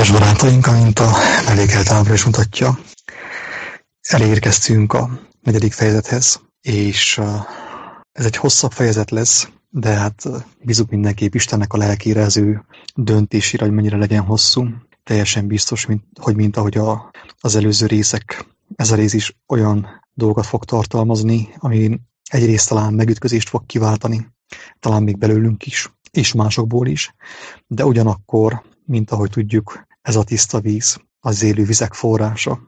Kedves barátaink, amint a mellékeltábla is mutatja, elérkeztünk a 4. fejezethez, és ez egy hosszabb fejezet lesz, de hát bízunk mindenképp Istennek a lelkére, az ő döntésére, hogy mennyire legyen hosszú. Teljesen biztos, mint ahogy az előző részek, ez a rész is olyan dolgokat fog tartalmazni, ami egyrészt talán megütközést fog kiváltani, talán még belőlünk is, és másokból is, de ugyanakkor, mint ahogy tudjuk, ez a tiszta víz, az élő vizek forrása,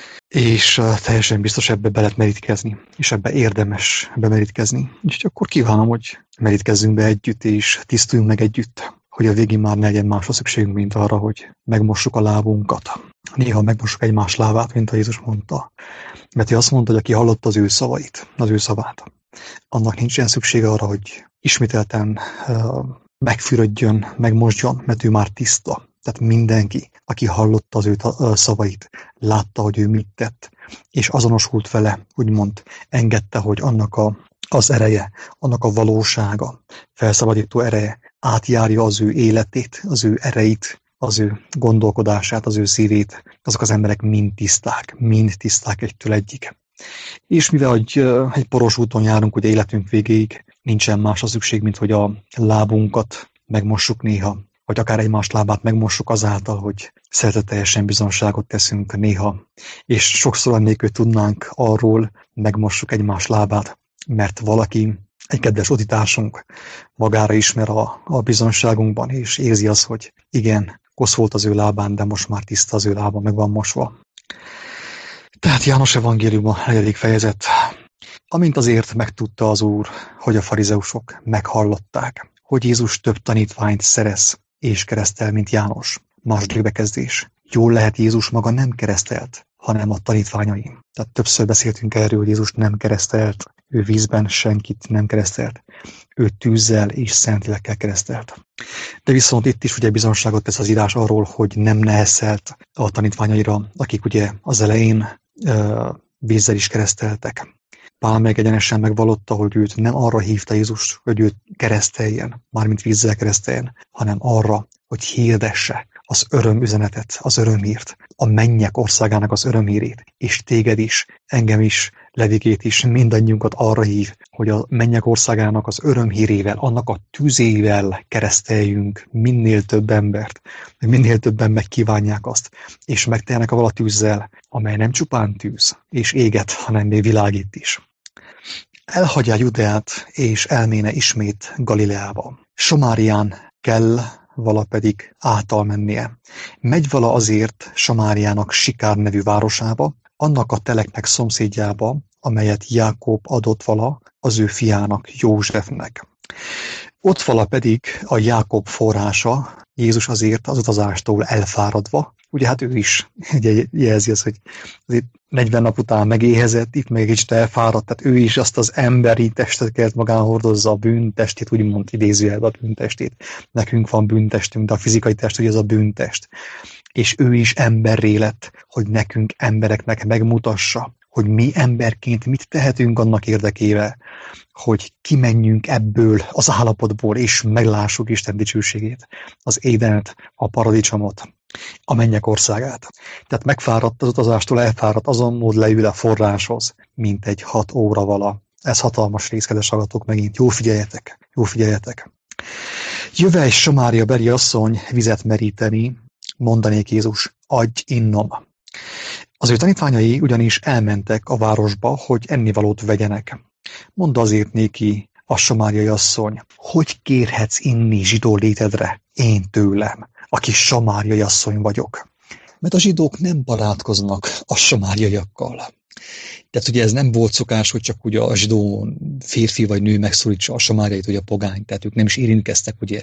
és teljesen biztos ebbe be lehet merítkezni, és ebbe érdemes bemerítkezni. Úgyhogy akkor kívánom, hogy merítkezzünk be együtt, és tisztuljunk meg együtt, hogy a végén már ne legyen másra szükségünk, mint arra, hogy megmossuk a lábunkat. Néha megmossuk egymás lábát, mint a Jézus mondta. Mert ő azt mondta, hogy aki hallotta az ő szavait, az ő szavát, annak nincsen szüksége arra, hogy ismételten megfürödjön, megmosdjon, mert ő már tiszta. Tehát mindenki, aki hallotta az ő szavait, látta, hogy ő mit tett, és azonosult vele, úgymond engedte, hogy annak az ereje, annak a valósága, felszabadító ereje átjárja az ő életét, az ő ereit, az ő gondolkodását, az ő szívét. Azok az emberek mind tiszták egytől egyig. És mivel egy poros úton járunk, ugye életünk végéig, nincsen másra szükség, mint hogy a lábunkat megmossuk néha, vagy akár egymás lábát megmossuk azáltal, hogy szeretetteljesen bizonságot teszünk néha. És sokszor annélkül tudnánk arról, megmossuk egymás lábát, mert valaki, egy kedves utitársunk magára ismer a bizonságunkban, és érzi azt, hogy igen, kosz volt az ő lábán, de most már tiszta az ő lába, meg van mosva. Tehát János evangélium a 4. fejezet. Amint azért megtudta az Úr, hogy a farizeusok meghallották, hogy Jézus több tanítványt szerez és keresztel, mint János. Második bekezdés. Jól lehet, Jézus maga nem keresztelt, hanem a tanítványai. Tehát többször beszéltünk erről, hogy Jézus nem keresztelt, ő vízben senkit nem keresztelt, ő tűzzel és szentlélekkel keresztelt. De viszont itt is ugye bizonságot tesz az írás arról, hogy nem nehezelt a tanítványaira, akik ugye az elején vízzel is kereszteltek. Pál meg egyenesen megvallotta, hogy őt nem arra hívta Jézus, hogy őt kereszteljen, mármint vízzel kereszteljen, hanem arra, hogy hirdesse az örömüzenetet, az örömhírt, a mennyek országának az örömhírét, és téged is, engem is, Levikét is, mindannyiunkat arra hív, hogy a mennyek országának az örömhírével, annak a tüzével kereszteljünk minél több embert, hogy minél többen megkívánják azt, és megteljenek avval a tűzzel, amely nem csupán tűz, és éget, hanem még világít is. Elhagyja Judeát, és elméne ismét Galileába. Samárián kell vala pedig által mennie. Megy vala azért Samáriának Sikár nevű városába, annak a teleknek szomszédjába, amelyet Jákob adott vala az ő fiának, Józsefnek. Ott vala pedig a Jákob forrása, Jézus azért az utazástól elfáradva, ugye hát ő is jelzi azt, hogy 40 nap után megéhezett, itt meg egy kicsit elfáradt, tehát ő is azt az emberi testet kellett magán hordozza, a bűntestét, úgymond idézőjelben a bűntestét. Nekünk van bűntestünk, de a fizikai test, ugye az a bűntest. És ő is emberré lett, hogy nekünk embereknek megmutassa, hogy mi emberként mit tehetünk annak érdekével, hogy kimenjünk ebből az állapotból, és meglássuk Isten dicsőségét, az édent, a paradicsomot, a mennyek országát. Tehát megfáradt az utazástól, elfáradt, azon mód leül a forráshoz, mint egy 6 óra vala. Ez hatalmas rész, kedves hallgatók, megint. Jó figyeljetek, jó figyeljetek. Jöve egy Samária beli asszony vizet meríteni, mondanék Jézus, adj innom. Az ő tanítványai ugyanis elmentek a városba, hogy ennivalót vegyenek. Mondd azért néki a samáriai asszony, hogy kérhetsz inni zsidó létedre én tőlem, aki samáriai asszony vagyok. Mert a zsidók nem barátkoznak a samáriaiakkal. Tehát ugye ez nem volt szokás, hogy csak ugye a zsidó férfi vagy nő megszólítsa a samáriait, vagy a pogányt, tehát ők nem is érintkeztek ugye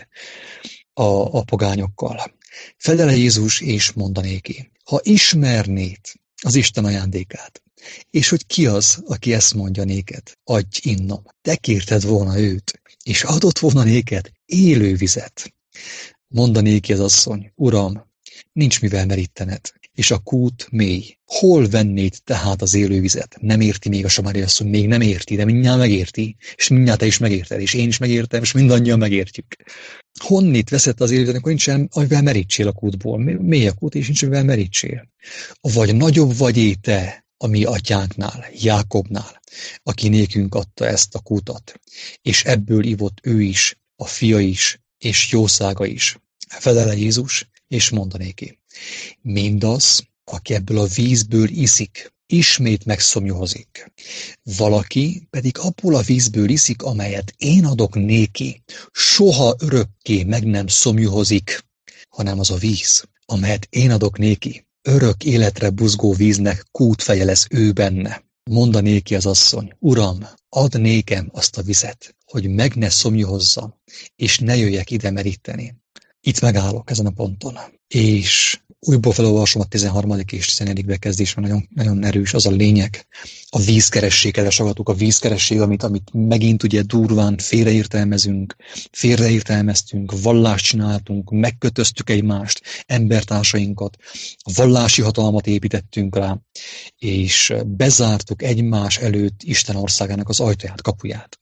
a pogányokkal. Fedele Jézus és mondanéki, ha ismernéd az Isten ajándékát, és hogy ki az, aki ezt mondja néked, adj innom. Te kérted volna őt, és adott volna néked élő vizet. Mondanéki az asszony, Uram, nincs mivel merítened, és a kút mély. Hol vennéd tehát az élővizet? Nem érti még a Samária asszony, még nem érti, de mindjárt megérti, és mindjárt te is megérted, és én is megértem, és mindannyian megértjük. Honnét veszett az élővizet, amikor nincsen, amivel merítsél a kútból? Mély a kút, és nincs, amivel merítsél. Vagy nagyobb vagy te a mi atyánknál, Jákobnál, aki nékünk adta ezt a kútat, és ebből ivott ő is, a fia is, és jószága is. Felele Jézus, és mondanéki. Mindaz, aki ebből a vízből iszik, ismét megszomjahozik. Valaki pedig abból a vízből iszik, amelyet én adok néki, soha örökké meg nem szomjahozik, hanem az a víz, amelyet én adok néki, örök életre buzgó víznek kútfeje lesz ő benne. Mondanéki az asszony, Uram, add nékem azt a vizet, hogy meg ne szomjahozzam, és ne jöjjek ide meríteni. Itt megállok ezen a ponton, és újból felolvasom a 13. és 14. bekezdésben, nagyon, nagyon erős az a lényeg. A vízkeresség, kedves hallgatók, a vízkeresség, amit megint ugye durván félreértelmeztünk, vallást csináltunk, megkötöztük egymást, embertársainkat, vallási hatalmat építettünk rá, és bezártuk egymás előtt Isten országának az ajtaját, kapuját.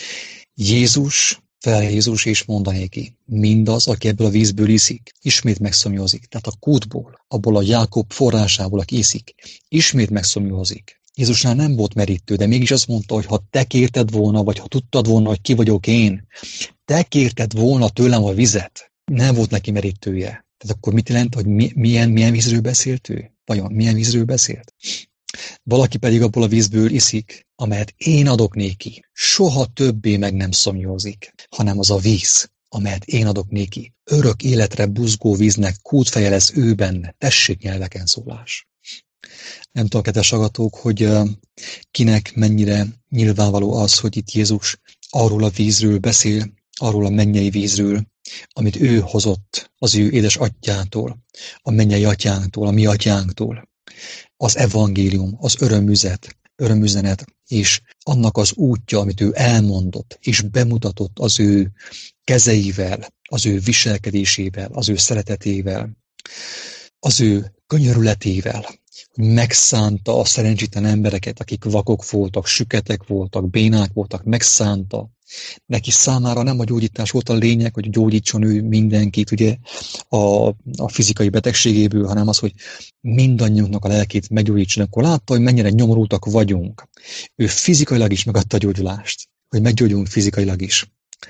Jézus és mondanéki, mindaz, aki ebből a vízből iszik, ismét megszomjahozik. Tehát a kútból, abból a Jákob forrásából, aki iszik, ismét megszomjahozik. Jézusnál nem volt merítő, de mégis azt mondta, hogy ha te kérted volna, vagy ha tudtad volna, hogy ki vagyok én, te kérted volna tőlem a vizet, nem volt neki merítője. Tehát akkor mit jelent, hogy milyen vízről beszélt ő? Vajon milyen vízről beszélt? Valaki pedig abból a vízből iszik, amelyet én adok néki, soha többé meg nem szomjahozik, hanem az a víz, amelyet én adok néki, örök életre buzgó víznek kútfeje lesz ő benne. Tessék nyelveken szólás. Nem tudom, kedves hallgatók, hogy kinek mennyire nyilvánvaló az, hogy itt Jézus arról a vízről beszél, arról a mennyei vízről, amit ő hozott az ő édes atyától, a mennyei atyánktól, a mi atyánktól. Az evangélium, az örömüzenet, és annak az útja, amit ő elmondott, és bemutatott az ő kezeivel, az ő viselkedésével, az ő szeretetével, az ő könyörületével, hogy megszánta a szerencsétlen embereket, akik vakok voltak, süketek voltak, bénák voltak, megszánta. Neki számára nem a gyógyítás volt a lényeg, hogy gyógyítson ő mindenkit ugye a fizikai betegségéből, hanem az, hogy mindannyiunknak a lelkét meggyógyítson. Akkor látta, hogy mennyire nyomorultak vagyunk. Ő fizikailag is megadta a gyógyulást, hogy meggyógyulunk fizikailag is.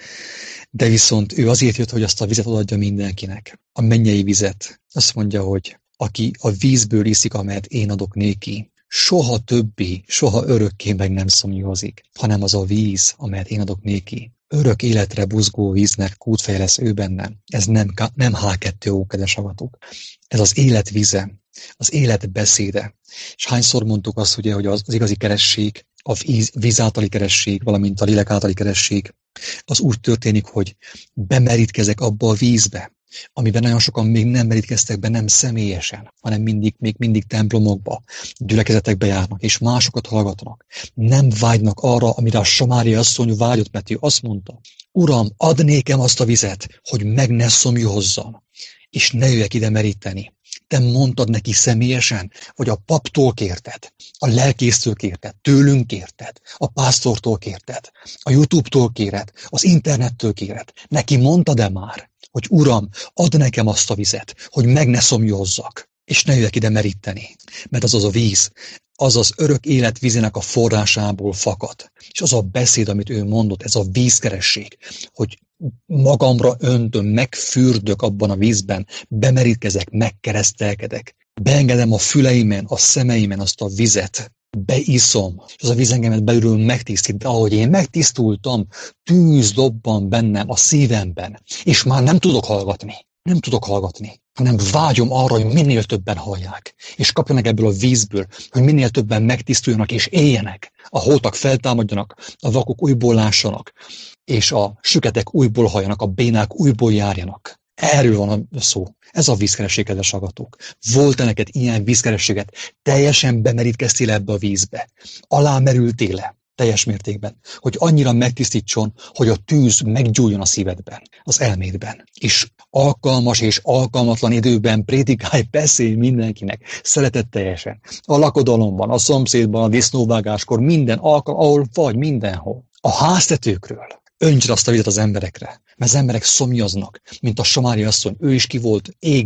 De viszont ő azért jött, hogy azt a vizet odaadja mindenkinek. A mennyei vizet. Azt mondja, hogy aki a vízből iszik, amelyet én adok néki, soha többé, soha örökké meg nem szomjahozik, hanem az a víz, amelyet én adok néki. Örök életre buzgó víznek kútfeje lesz ő bennem. Ez nem H2O, kedves hallgatók. Ez az élet víze, az élet beszéde. És hányszor mondtuk azt, ugye, hogy az igazi keresség, a víz általi keresség, valamint a lélek általi keresség, az úgy történik, hogy bemerítkezek abba a vízbe, amiben nagyon sokan még nem merítkeztek be, nem személyesen, hanem még mindig templomokba, gyülekezetekbe járnak, és másokat hallgatnak. Nem vágynak arra, amire a Samária asszony vágyott, mert ő azt mondta, Uram, add nékem azt a vizet, hogy meg ne szomjahozzam, és ne jöjjek ide meríteni. Te mondtad neki személyesen, vagy a paptól kérted, a lelkésztől kérted, tőlünk kérted, a pásztortól kérted, a YouTube-tól kéred, az internettől kéred. Neki mondtad-e már, hogy Uram, add nekem azt a vizet, hogy meg ne szomjahozzak, és ne jöjjek ide meríteni. Mert az a víz, az az örök élet vízének a forrásából fakad. És az a beszéd, amit ő mondott, ez a vízkeresség, hogy magamra öntöm, megfürdök abban a vízben, bemerítkezek, megkeresztelkedek, beengedem a füleimen, a szemeimen azt a vizet, beiszom, és az a víz engemet belülről megtisztít, de ahogy én megtisztultam, tűz dobban bennem, a szívemben, és már nem tudok hallgatni, hanem vágyom arra, hogy minél többen hallják, és kapjanak ebből a vízből, hogy minél többen megtisztuljanak és éljenek, a holtak feltámadjanak, a vakok újból lássanak, és a süketek újból halljanak, a bénák újból járjanak. Erről van a szó. Ez a vízkeresség, kedves hallgatók. Volt-e neked ilyen vízkerességet? Teljesen bemerítkeztél ebbe a vízbe? Alámerültél-e? teljes mértékben, hogy annyira megtisztítson, hogy a tűz meggyújjon a szívedben, az elmédben. És alkalmas és alkalmatlan időben prédikálj, beszélj mindenkinek, szeretetteljesen. A lakodalomban, a szomszédban, a disznóvágáskor, minden alkalom, ahol vagy, mindenhol. A háztetőkről öntsd azt a vizet az emberekre, mert az emberek szomjaznak, mint a Samária asszony, ő is ki volt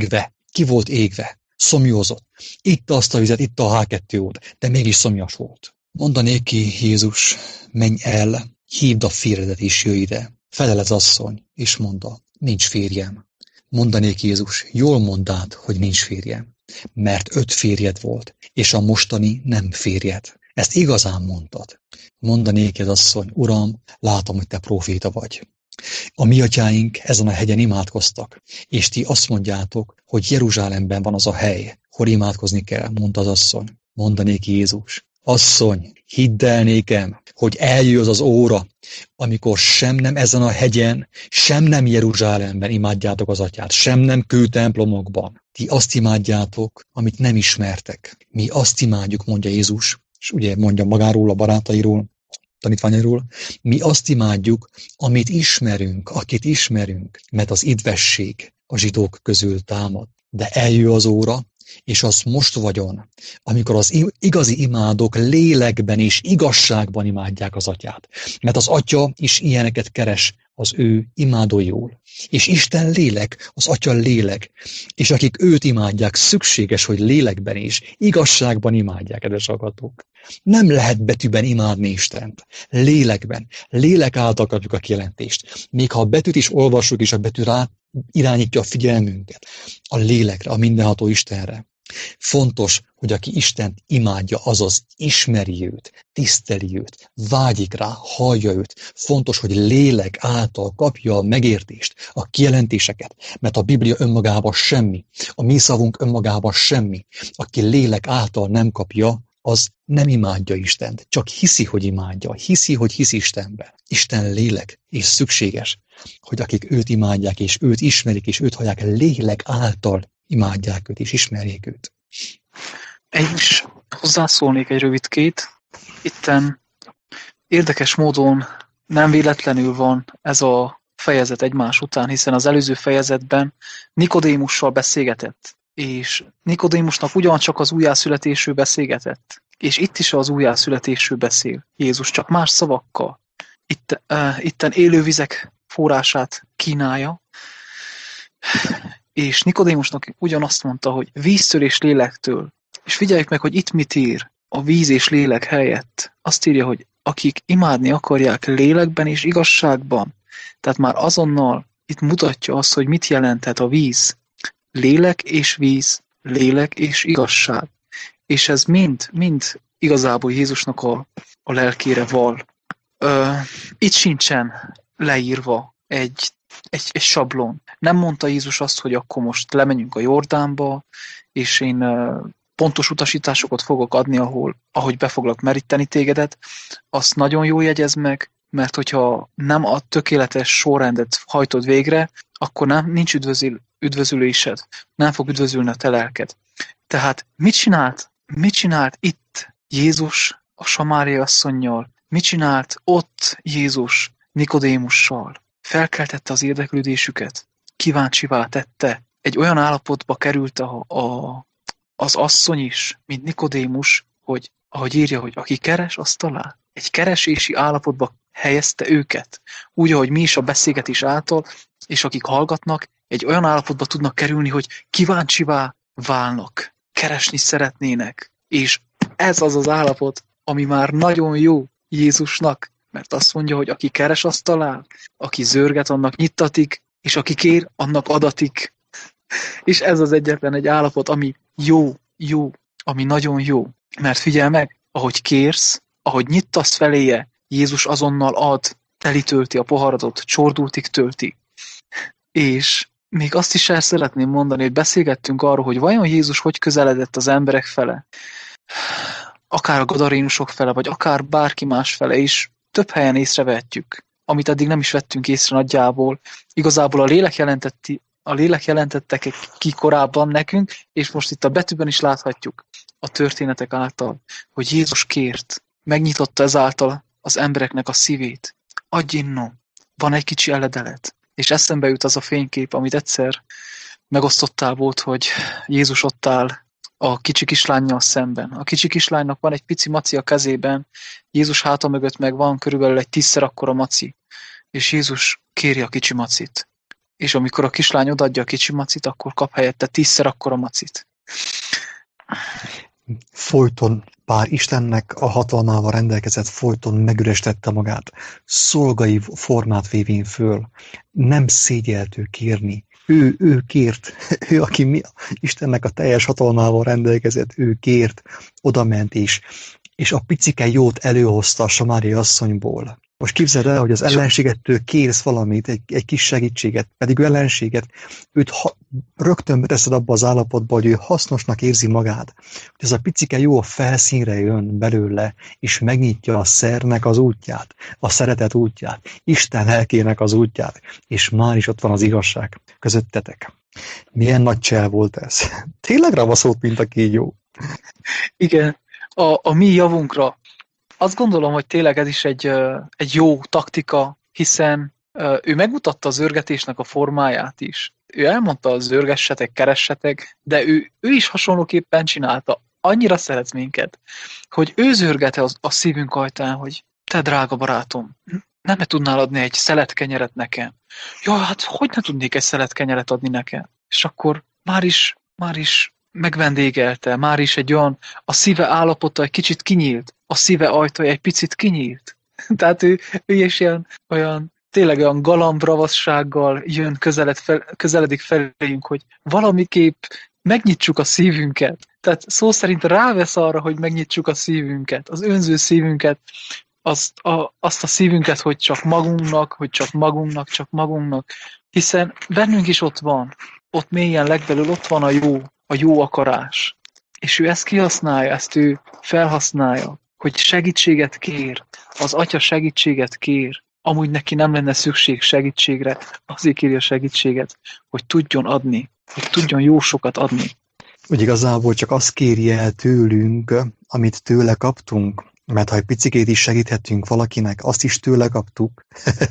égve, szomjózott. Itta azt a vizet, itta a H2-ót, de mégis szomjas volt. Mondanék ki, Jézus, menj el, hívd a férjedet és jöjj ide. Felel az asszony, és mondta, nincs férjem. Mondanék Jézus, jól mondád, hogy nincs férjem, mert 5 férjed volt, és a mostani nem férjed. Ezt igazán mondtad. Mondanék az asszony, Uram, látom, hogy te próféta vagy. A mi atyáink ezen a hegyen imádkoztak, és ti azt mondjátok, hogy Jeruzsálemben van az a hely, hol imádkozni kell, mondta az asszony. Mondanék Jézus, asszony, hidd el nékem, hogy eljön az óra, amikor sem nem ezen a hegyen, sem nem Jeruzsálemben imádjátok az atyát, sem nem kőtemplomokban. Ti azt imádjátok, amit nem ismertek. Mi azt imádjuk, mondja Jézus, és ugye mondja magáról, a barátairól, tanítványairól, mi azt imádjuk, amit ismerünk, akit ismerünk, mert az idvesség a zsidók közül támad. De eljön az óra, és az most vagyon, amikor az igazi imádók lélekben és igazságban imádják az atyát. Mert az atya is ilyeneket keres az ő imádóiul. És Isten lélek, az atya lélek, és akik őt imádják, szükséges, hogy lélekben és igazságban imádják, kedves hallgatók. Nem lehet betűben imádni Istent. Lélekben. Lélek által kapjuk a kijelentést. Még ha a betűt is olvassuk, és a betű rá irányítja a figyelmünket a lélekre, a mindenható Istenre. Fontos, hogy aki Istent imádja, azaz ismeri őt, tiszteli őt, vágyik rá, hallja őt. Fontos, hogy lélek által kapja a megértést, a kijelentéseket, mert a Biblia önmagában semmi, a mi szavunk önmagában semmi. Aki lélek által nem kapja, az nem imádja Istent, csak hiszi, hogy imádja, hiszi, hogy hisz Istenben. Isten lélek, és szükséges, hogy akik őt imádják, és őt ismerik, és őt hallják, lélek által imádják őt, és ismerjék őt. Én is hozzászólnék egy rövidkét. Itten érdekes módon nem véletlenül van ez a fejezet egymás után, hiszen az előző fejezetben Nikodémussal beszélgetett, és Nikodémusnak ugyancsak az újjászületésről beszélgetett, és itt is az újjászületésről beszél Jézus, csak más szavakkal. Itten élővizek forrását kínálja, és Nikodémusnak ugyanazt mondta, hogy víztől és lélektől. És figyeljük meg, hogy itt mit ír a víz és lélek helyett. Azt írja, hogy akik imádni akarják lélekben és igazságban. Tehát már azonnal itt mutatja azt, hogy mit jelenthet a víz. Lélek és víz, lélek és igazság. És ez mind igazából Jézusnak a lelkére val. Itt sincsen leírva egy sablon. Nem mondta Jézus azt, hogy akkor most lemenjünk a Jordánba, és én pontos utasításokat fogok adni, ahogy be foglak meríteni tégedet. Azt nagyon jól jegyez meg, mert hogyha nem a tökéletes sorrendet hajtod végre, akkor nincs üdvözülésed. Nem fog üdvözülni a te lelked. Tehát mit csinált itt Jézus a Samária asszonnyal? Mit csinált ott Jézus Nikodémussal? Felkeltette az érdeklődésüket, kíváncsivá tette. Egy olyan állapotba került az asszony is, mint Nikodémus, hogy ahogy írja, hogy aki keres, azt talál. Egy keresési állapotba helyezte őket. Úgy, ahogy mi is a beszélgetés által, és akik hallgatnak, egy olyan állapotba tudnak kerülni, hogy kíváncsivá válnak, keresni szeretnének. És ez az az állapot, ami már nagyon jó Jézusnak, mert azt mondja, hogy aki keres, azt talál, aki zörget, annak nyittatik, és aki kér, annak adatik. És ez az egyetlen egy állapot, ami jó, ami nagyon jó. Mert figyelj meg, ahogy kérsz, ahogy nyittasz feléje, Jézus azonnal ad, telitölti a poharatot, csordultig tölti. És még azt is el szeretném mondani, hogy beszélgettünk arról, hogy vajon Jézus hogy közeledett az emberek fele, akár a gadarénusok fele, vagy akár bárki más fele is, több helyen észrevehetjük, amit eddig nem is vettünk észre nagyjából. Igazából a lélek jelentettek ki korábban nekünk, és most itt a betűben is láthatjuk a történetek által, hogy Jézus kért, megnyitotta ezáltal az embereknek a szívét. Adj innom, van egy kicsi eledelet. És eszembe jut az a fénykép, amit egyszer megosztottál volt, hogy Jézus ott áll a kicsi kislánnyal szemben. A kicsi kislánynak van egy pici maci a kezében, Jézus háta mögött meg van körülbelül egy 10-szer akkora maci. És Jézus kéri a kicsi macit. És amikor a kislány odaadja a kicsi macit, akkor kap helyette 10-szer akkora macit. Folyton, bár Istennek a hatalmával rendelkezett, folyton megürestette magát, szolgai formát vévén föl, nem szégyeltő kérni. Ő kért, ő, aki Istennek a teljes hatalmával rendelkezett, ő kért, odament és a picike jót előhozta a samáriai asszonyból. Most képzeld el, hogy az ellenségettől kérsz valamit, egy kis segítséget, pedig ő ellenséget, őt rögtön beteszed abba az állapotba, hogy ő hasznosnak érzi magát. Hogy ez a picike jó a felszínre jön belőle, és megnyitja a szernek az útját, a szeretet útját, Isten lelkének az útját, és már is ott van az igazság közöttetek. Milyen nagy csel volt ez? Tényleg ravaszolt, mint a kígyó. Igen, a mi javunkra. Azt gondolom, hogy tényleg ez is egy jó taktika, hiszen ő megmutatta az őrgetésnek a formáját is. Ő elmondta, az őrgessetek, keressetek, de ő is hasonlóképpen csinálta. Annyira szeretsz minket, hogy ő zörgete a szívünk ajtán, hogy te drága barátom, nem tudnál adni egy szelet kenyeret nekem? Ja, hát hogy ne tudnék egy szelet kenyeret adni nekem? És akkor már is megvendégelte, már is egy olyan, a szíve állapota egy kicsit kinyílt, a szíve ajtaja egy picit kinyílt. Tehát ő is olyan tényleg olyan galambravassággal jön, közeledik felénk, hogy valamiképp megnyitsuk a szívünket. Tehát szó szerint rávesz arra, hogy megnyitsuk a szívünket, az önző szívünket, azt a szívünket, hogy csak magunknak, hiszen bennünk is ott van, ott mélyen legbelül ott van a jó akarás. És ő ezt kihasználja, ezt ő felhasználja, hogy segítséget kér, az atya segítséget kér, amúgy neki nem lenne szükség segítségre, azért kéri a segítséget, hogy tudjon adni, hogy tudjon jó sokat adni. Úgy igazából csak azt kéri el tőlünk, amit tőle kaptunk, mert ha egy picikét is segíthetünk valakinek, azt is tőle kaptuk.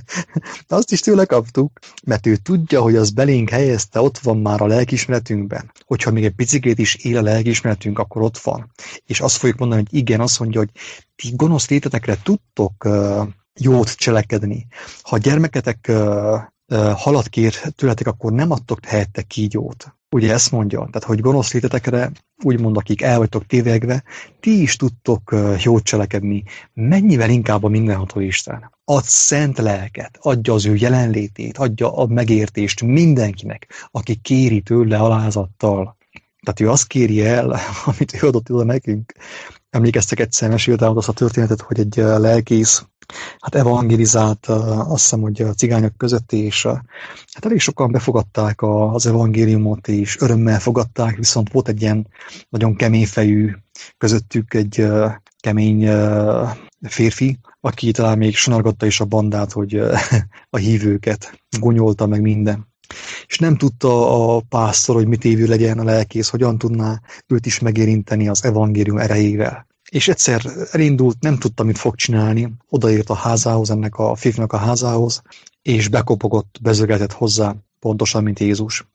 Azt is tőle kaptuk, mert ő tudja, hogy az belénk helyezte, ott van már a lelkiismeretünkben. Hogyha még egy picikét is él a lelkiismeretünk, akkor ott van. És azt fogjuk mondani, hogy igen, azt mondja, hogy ti gonosz létetekre tudtok jót cselekedni. Ha a gyermeketek halat kér tőletek, akkor nem adtok helyette kígyót. Ugye ezt mondja, tehát hogy gonosz létetekre, úgymond akik el vagytok tévegve, ti is tudtok jót cselekedni. Mennyivel inkább a mindenható Isten. Ad szent lelket, adja az ő jelenlétét, adja a megértést mindenkinek, aki kéri tőle alázattal. Tehát ő azt kéri el, amit ő adott oda nekünk. Emlékeztek, egyszer meséltem azt a történetet, hogy egy lelkész evangelizált, azt hiszem, hogy a cigányok között, és hát elég sokan befogadták az evangéliumot, és örömmel fogadták, viszont volt egy ilyen nagyon kemény fejű közöttük, egy kemény férfi, aki talán még sonargatta is a bandát, hogy a hívőket gonyolta meg minden. És nem tudta a pásztor, hogy mit évő legyen a lelkész, hogyan tudná őt is megérinteni az evangélium erejével. És egyszer elindult, nem tudta, mit fog csinálni, odaért a házához, ennek a férfinak a házához, és bekopogott, bezögetett hozzá, pontosan, mint Jézus.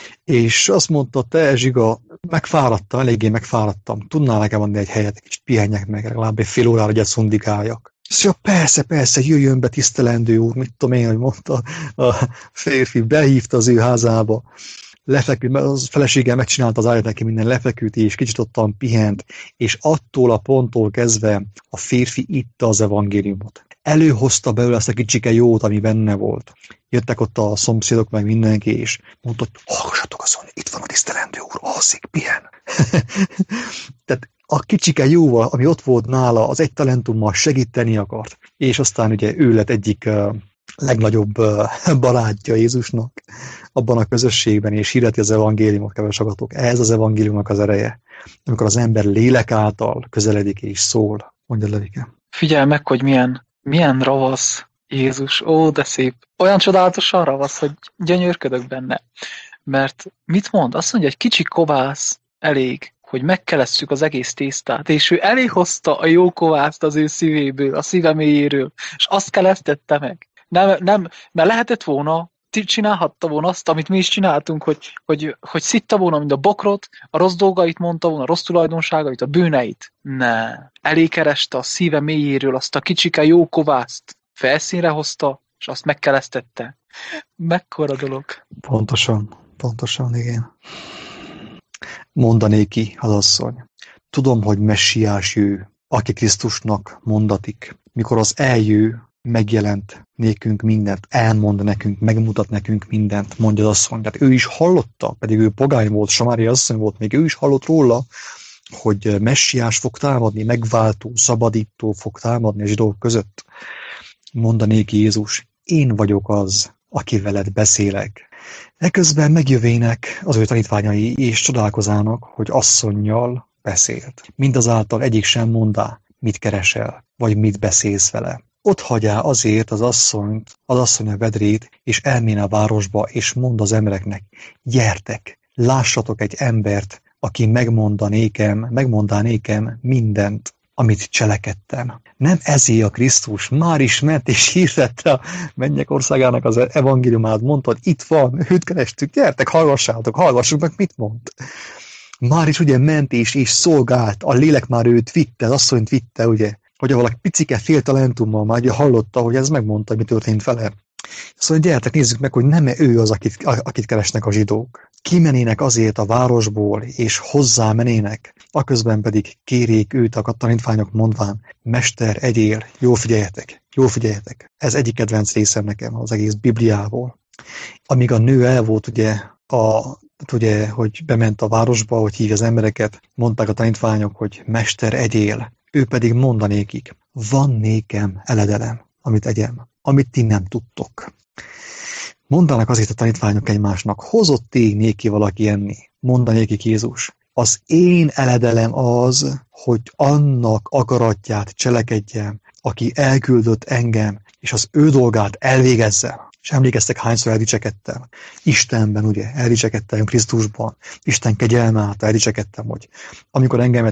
És azt mondta, te Zsiga, megfáradtam, eléggé megfáradtam, tudnál nekem adni egy helyet, egy kicsit pihenjek meg, legalább egy fél órára, hogy szundikáljak. Szóval persze, jöjjön be, tisztelendő úr, mit tudom én, hogy mondta a férfi, behívta az ő házába, lefeküdt, mert az feleséggel megcsinálta az ágyat neki minden, lefeküdt, és kicsit ottan pihent, és attól a ponttól kezdve a férfi itta az evangéliumot. Előhozta belőle ezt a kicsike jót, ami benne volt. Jöttek ott a szomszédok, meg mindenki, és mondta, hogy hallgassatok azon, itt van a tisztelendő úr, alszik, pihen. Tehát a kicsike jóval, ami ott volt nála, az egy talentummal segíteni akart. És aztán ugye ő lett egyik legnagyobb barátja Jézusnak abban a közösségben, és hirdeti az evangéliumot, kedves hallgatók. Ez az evangéliumnak az ereje. Amikor az ember lélek által közeledik és szól, mondja Levike. Figyelj meg, hogy milyen ravasz Jézus. Ó, de szép. Olyan csodálatosan ravasz, hogy gyönyörködök benne. Mert mit mond? Azt mondja, egy kicsi kovász elég hogy megkelesszük az egész tésztát, és ő eléhozta a jó kovászt az ő szívéből, a szíve mélyéről, és azt kelesztette meg. Nem, mert lehetett volna, csinálhatta volna azt, amit mi is csináltunk, hogy szitta volna, mint a bokrot, a rossz dolgait mondta volna, a rossz tulajdonságait, a bűneit. Ne. Elékereste a szíve mélyéről azt a kicsike jó kovászt, felszínre hozta, és azt megkelesztette. Mekkora dolog. Pontosan, igen. Mondanéki az asszony. Tudom, hogy messiás jő, aki Krisztusnak mondatik. Mikor az eljő megjelent nékünk mindent, elmond nekünk, megmutat nekünk mindent, mondja az asszony. Tehát ő is hallotta, pedig ő pogány volt, Samária asszony volt, még ő is hallott róla, hogy messiás fog támadni, megváltó, szabadító fog támadni a zsidók között. Mondanéki Jézus, én vagyok az, aki veled beszélek. Eközben megjövének az ő tanítványai, és csodálkozának, hogy asszonnyal beszélt. Mindazáltal egyik sem mondá, mit keresel, vagy mit beszélsz vele. Ott hagyá azért az asszony a vedrét, és elméne a városba, és mond az embereknek, gyertek, lássatok egy embert, aki megmondá nékem mindent, amit cselekedtem. Nem ezé a Krisztus, már is ment és hirdette a mennyek országának az evangéliumát, mondtad, itt van, őt kerestük, gyertek, hallgassuk meg, mit mond. Már is ugye ment és szolgált, a lélek már őt vitte, az asszonyt vitte, ugye, hogy valaki picike fél talentummal már ugye hallotta, hogy ez megmondta, mi történt vele. Szóval gyertek, nézzük meg, hogy nem ő az, akit keresnek a zsidók. Kimenének azért a városból, és hozzá menének, aközben pedig kérék őt a tanítványok mondván, Mester, egyél, jól figyeljetek. Ez egyik kedvenc részem nekem az egész Bibliából. Amíg a nő el volt, ugye, hogy bement a városba, hogy hívja az embereket, mondták a tanítványok, hogy Mester, egyél. Ő pedig mondanékik, van nékem eledelem, amit egyem, amit ti nem tudtok. Mondanak azért a tanítványok egymásnak, hozott néki valaki enni, mondanékik Jézus. Az én eledelem az, hogy annak akaratját cselekedjem, aki elküldött engem, és az ő dolgát elvégezzem. És emlékeztek, hányszor eldicsekedtem. Istenben, ugye, eldicsekedtem Krisztusban. Isten kegyelme által eldicsekedtem, hogy amikor engemet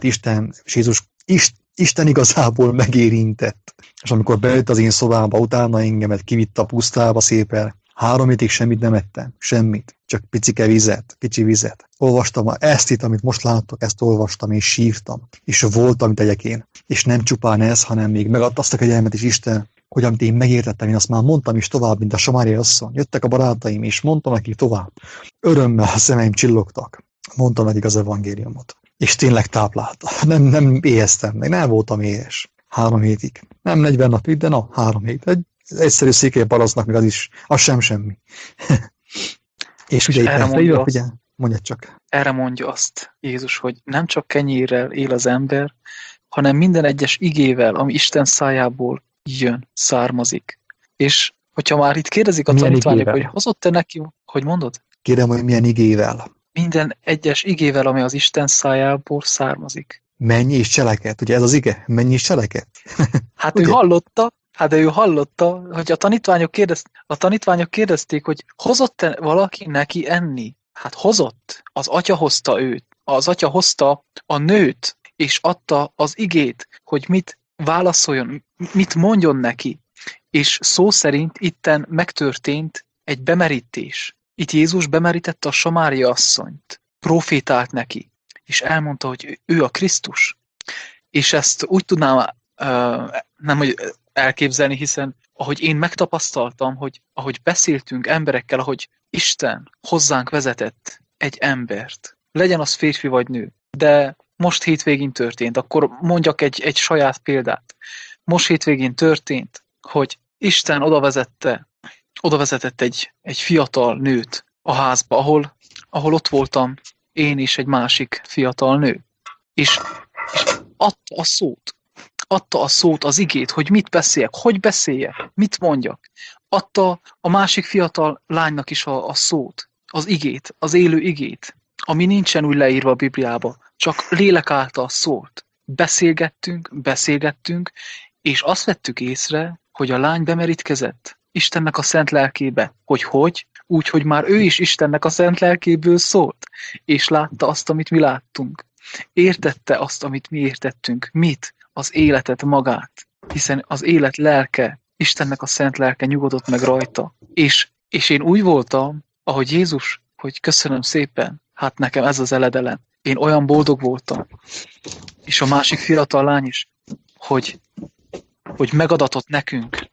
Isten igazából megérintett. És amikor bejött az én szobába, utána engemet kivitt a pusztába szépen, 3 hétig semmit nem ettem. Semmit. Csak kicsi vizet. Olvastam ezt itt, amit most láttok, ezt olvastam és sírtam. És volt, amit tegyek én. És nem csupán ez, hanem még megadta azt a kegyelmet is Isten, hogy amit én megértettem, én azt már mondtam is tovább, mint a Samária asszony. Jöttek a barátaim, és mondtam nekik tovább. Örömmel a szemeim csillogtak. Mondtam nekik az evangéliumot. És tényleg táplálta. Nem éheztem, meg nem voltam éhes. 3 hétig. Nem 40 napig, de 3 hét. Egy egyszerű székely parasznak, meg az sem semmi. És ugye mondja csak. Erre mondja azt Jézus, hogy nem csak kenyérrel él az ember, hanem minden egyes igével, ami Isten szájából jön, származik. És hogyha már itt kérdezik a tanítványok, hogy hozott-e neki, hogy mondod? Kérem, hogy milyen igével? Minden egyes igével, ami az Isten szájából származik. Menj és cseleked. Ugye ez az ige? Menj és cseleked. Hát ő hallotta, hogy a tanítványok kérdezték, hogy hozott-e valaki neki enni? Hát hozott. Az atya hozta őt. Az atya hozta a nőt, és adta az igét, hogy mit válaszoljon, mit mondjon neki. És szó szerint itten megtörtént egy bemerítés. Itt Jézus bemerítette a Samária asszonyt, profétált neki, és elmondta, hogy ő a Krisztus. És ezt úgy tudnám nem hogy elképzelni, hiszen ahogy én megtapasztaltam, hogy ahogy beszéltünk emberekkel, ahogy Isten hozzánk vezetett egy embert, legyen az férfi vagy nő, de most hétvégén történt, akkor mondjak egy saját példát. Most hétvégén történt, hogy Isten oda vezetett egy fiatal nőt a házba, ahol ott voltam én és egy másik fiatal nő. És adta a szót, az igét, hogy mit beszéljek, hogy beszéljek, mit mondjak. Adta a másik fiatal lánynak is a szót, az igét, az élő igét, ami nincsen úgy leírva a Bibliába, csak lélek által szólt. Beszélgettünk, és azt vettük észre, hogy a lány bemerítkezett Istennek a szent lelkébe. Hogy? Úgy, hogy már ő is Istennek a szent lelkéből szólt, és látta azt, amit mi láttunk. Értette azt, amit mi értettünk. Mit? Az életet magát. Hiszen az élet lelke, Istennek a szent lelke nyugodott meg rajta. És én úgy voltam, ahogy Jézus, hogy köszönöm szépen, hát nekem ez az eledelem. Én olyan boldog voltam. És a másik fiatal lány is, hogy megadatott nekünk.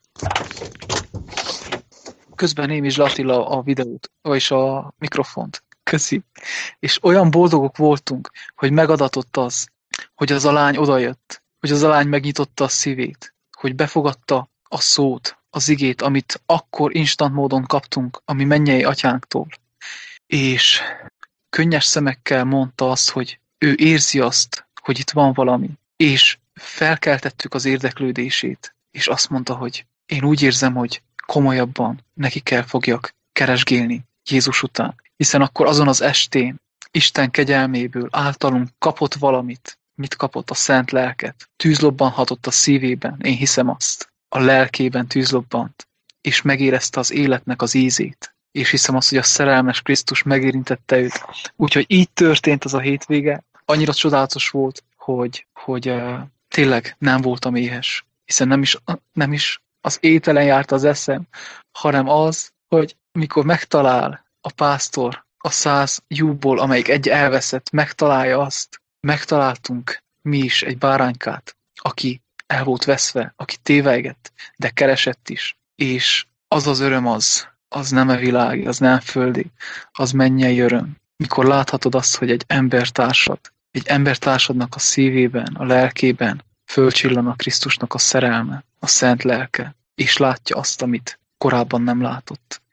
Közben én is Attila a videót, vagyis a mikrofont. Köszi. És olyan boldogok voltunk, hogy megadatott az, hogy az a lány odajött, hogy az a lány megnyitotta a szívét, hogy befogadta a szót, az igét, amit akkor instant módon kaptunk, ami mennyei atyánktól. És könnyes szemekkel mondta azt, hogy ő érzi azt, hogy itt van valami. És felkeltettük az érdeklődését, és azt mondta, hogy én úgy érzem, hogy komolyabban neki kell fogjak keresgélni Jézus után. Hiszen akkor azon az estén Isten kegyelméből általunk kapott valamit. Mit kapott? A szent lelket. Tűzlobbanhatott a szívében, én hiszem azt. A lelkében tűzlobbant, és megérezte az életnek az ízét. És hiszem azt, hogy a szerelmes Krisztus megérintette őt. Úgyhogy így történt az a hétvége. Annyira csodálatos volt, hogy tényleg nem voltam éhes. Hiszen nem is az ételen járt az eszem, hanem az, hogy mikor megtalál a pásztor a 100 lyukból, amelyik egy elveszett, megtalálja azt. Megtaláltunk mi is egy báránykát, aki el volt veszve, aki tévegett, de keresett is. És az az öröm az nem a világi, az nem földi, az mennyei öröm. Mikor láthatod azt, hogy egy embertársadnak a szívében, a lelkében fölcsillan a Krisztusnak a szerelme, a szent lelke, és látja azt, amit korábban nem látott.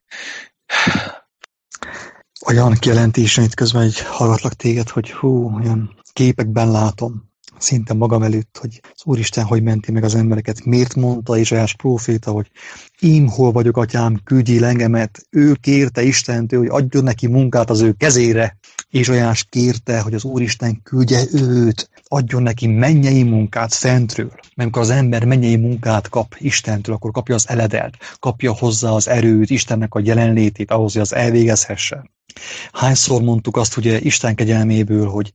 Olyan kijelentésen itt közben egy hallgatlak téged, hogy olyan képekben látom, szinte magam előtt, hogy az Úristen hogy menti meg az embereket. Miért mondta Ézsaiás próféta, hogy ím hol vagyok, atyám, küldjél engemet. Ő kérte Istentől, hogy adjon neki munkát az ő kezére. Ézsaiás kérte, hogy az Úristen küldje őt, adjon neki mennyei munkát fentről. Mert amikor az ember mennyei munkát kap Istentől, akkor kapja az eledelt, kapja hozzá az erőt, Istennek a jelenlétét ahhoz, hogy az elvégezhesse. Hányszor mondtuk azt ugye Isten kegyelméből, hogy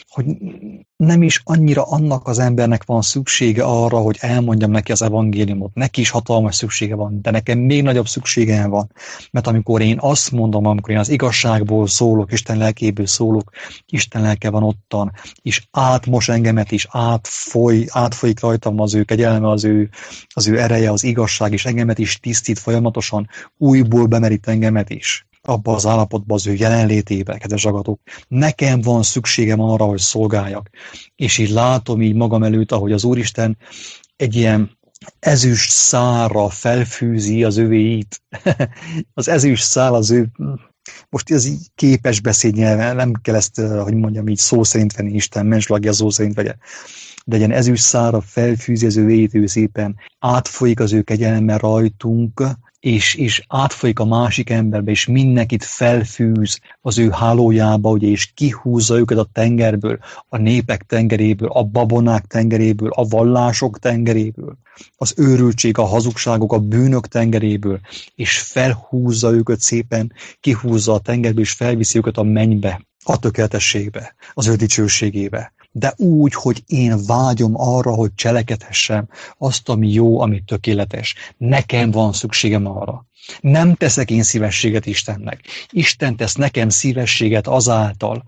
nem is annyira annak az embernek van szüksége arra, hogy elmondjam neki az evangéliumot. Neki is hatalmas szüksége van, de nekem még nagyobb szükségem van. Mert amikor én azt mondom, amikor én az igazságból szólok, Isten lelkéből szólok, Isten lelke van ottan, és átmos engemet is, átfolyik rajtam az ő kegyelme, az ő ereje, az igazság, és engemet is tisztít folyamatosan, újból bemerít engemet is. Abba az állapotban, az ő jelenlétébe, kedves agatok. Nekem van szükségem arra, hogy szolgáljak. És így látom így magam előtt, ahogy az Úristen egy ilyen ezüst szálra felfűzi az övéit. Az ezüst szál az ő... Most ez így képes beszédnyelven, nem kell ezt, hogy mondjam, így szó szerint venni, Isten menslagja szó szerint vegye. De egy ilyen ezüst szálra felfűzi az övéit, ő szépen átfolyik az ő kegyelme rajtunk, és átfolyik a másik emberbe, és mindenkit felfűz az ő hálójába, ugye, és kihúzza őket a tengerből, a népek tengeréből, a babonák tengeréből, a vallások tengeréből, az őrültség, a hazugságok, a bűnök tengeréből, és felhúzza őket szépen, kihúzza a tengerből, és felviszi őket a mennybe, a tökéletességbe, az ő dicsőségébe. De úgy, hogy én vágyom arra, hogy cselekedhessem azt, ami jó, ami tökéletes. Nekem van szükségem arra. Nem teszek én szívességet Istennek. Isten tesz nekem szívességet azáltal,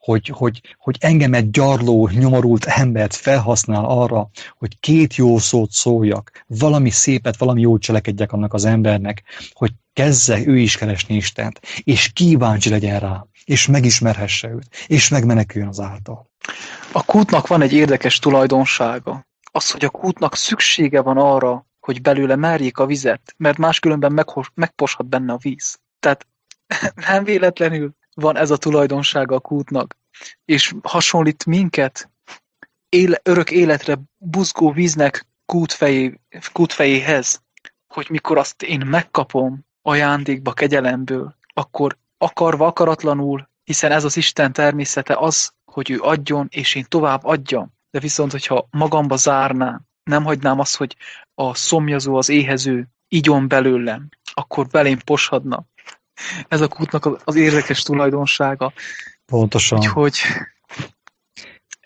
hogy engemet gyarló, nyomorult embert felhasznál arra, hogy 2 jó szót szóljak, valami szépet, valami jót cselekedjek annak az embernek, hogy kezdje ő is keresni Istent, és kíváncsi legyen rá, és megismerhesse őt, és megmeneküljön azáltal. A kútnak van egy érdekes tulajdonsága. Az, hogy a kútnak szüksége van arra, hogy belőle merjék a vizet, mert máskülönben megposhat benne a víz. Tehát nem véletlenül van ez a tulajdonsága a kútnak. És hasonlít minket örök életre buzgó víznek kútfejéhez, hogy mikor azt én megkapom ajándékba kegyelemből, akkor akarva, akaratlanul, hiszen ez az Isten természete az, hogy ő adjon, és én tovább adjam. De viszont, hogyha magamba zárnám, nem hagynám azt, hogy a szomjazó, az éhező igyon belőlem, akkor belém poshadna. Ez a kútnak az érdekes tulajdonsága. Pontosan. Úgyhogy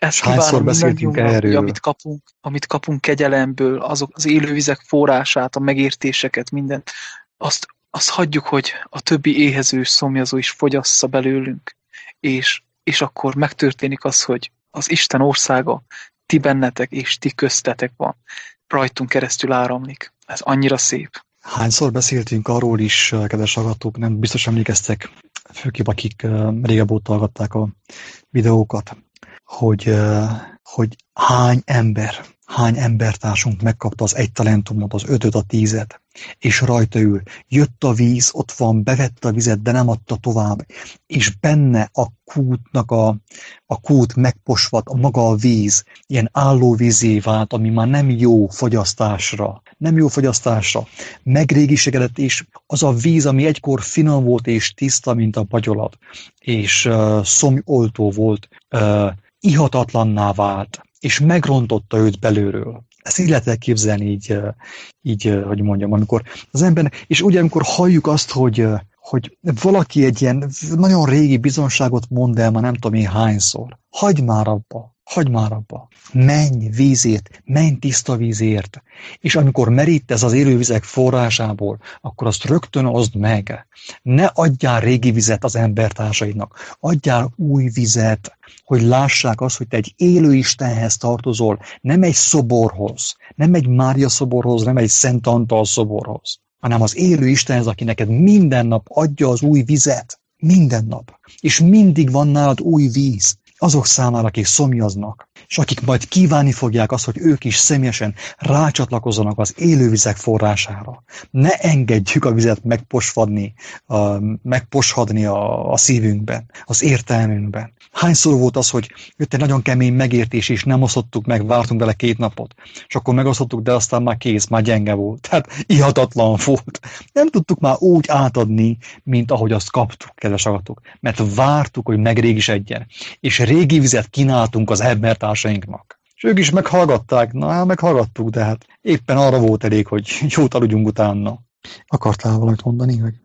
Ezt hányszor kívánom beszéltünk mindannyiunknak, hogy erről. amit kapunk kegyelemből, azok az élővizek forrását, a megértéseket, mindent, azt hagyjuk, hogy a többi éhező, szomjazó is fogyassza belőlünk, és akkor megtörténik az, hogy az Isten országa ti bennetek és ti köztetek van. Rajtunk keresztül áramlik. Ez annyira szép. Hányszor beszéltünk arról is, kedves hallgatók, nem biztos emlékeztek, főképp akik régebb óta hallgatták a videókat, hogy hány embertársunk megkapta az 1 talentumot, az 5-öt, a 10-et, és rajta ül. Jött a víz, ott van, bevette a vizet, de nem adta tovább, és benne a kútnak a kút megposvat, a maga a víz, ilyen állóvízé vált, ami már nem jó fogyasztásra. Nem jó fogyasztásra. Megrégiségedett, és az a víz, ami egykor finom volt és tiszta, mint a bagyolat, és szomjoltó volt, ihatatlanná vált, és megrontotta őt belülről. Ezt így lehet elképzelni, így, hogy mondjam, amikor az embernek, és ugye amikor halljuk azt, hogy valaki egy ilyen nagyon régi bizonságot mond el, már nem tudom én hányszor. Hagyd már abba. Menj vízért, menj tiszta vízért. És amikor merítesz az élővizek forrásából, akkor azt rögtön oszd meg. Ne adjál régi vizet az embertársaidnak. Adjál új vizet, hogy lássák azt, hogy te egy élő Istenhez tartozol, nem egy szoborhoz, nem egy Mária szoborhoz, nem egy Szent Antal szoborhoz, hanem az élő Istenhez, aki neked minden nap adja az új vizet. Minden nap. És mindig van nálad új víz. Azok számára, akik szomjaznak, és akik majd kívánni fogják azt, hogy ők is személyesen rácsatlakozzanak az élővizek forrására. Ne engedjük a vizet megposhadni a szívünkben, az értelmünkben. Hányszor volt az, hogy jött egy nagyon kemény megértés, és nem osztottuk meg, vártunk vele 2 napot, és akkor megosztottuk, de aztán már kész, már gyenge volt. Tehát ihatatlan volt. Nem tudtuk már úgy átadni, mint ahogy azt kaptuk, kedves hallgatók, mert vártuk, hogy megrégisedjen. És régi vizet kínáltunk az embertársainknak. És ők is meghallgatták, meghallgattuk, de hát éppen arra volt elég, hogy jót aludjunk utána. Akartál valamit mondani? Vagy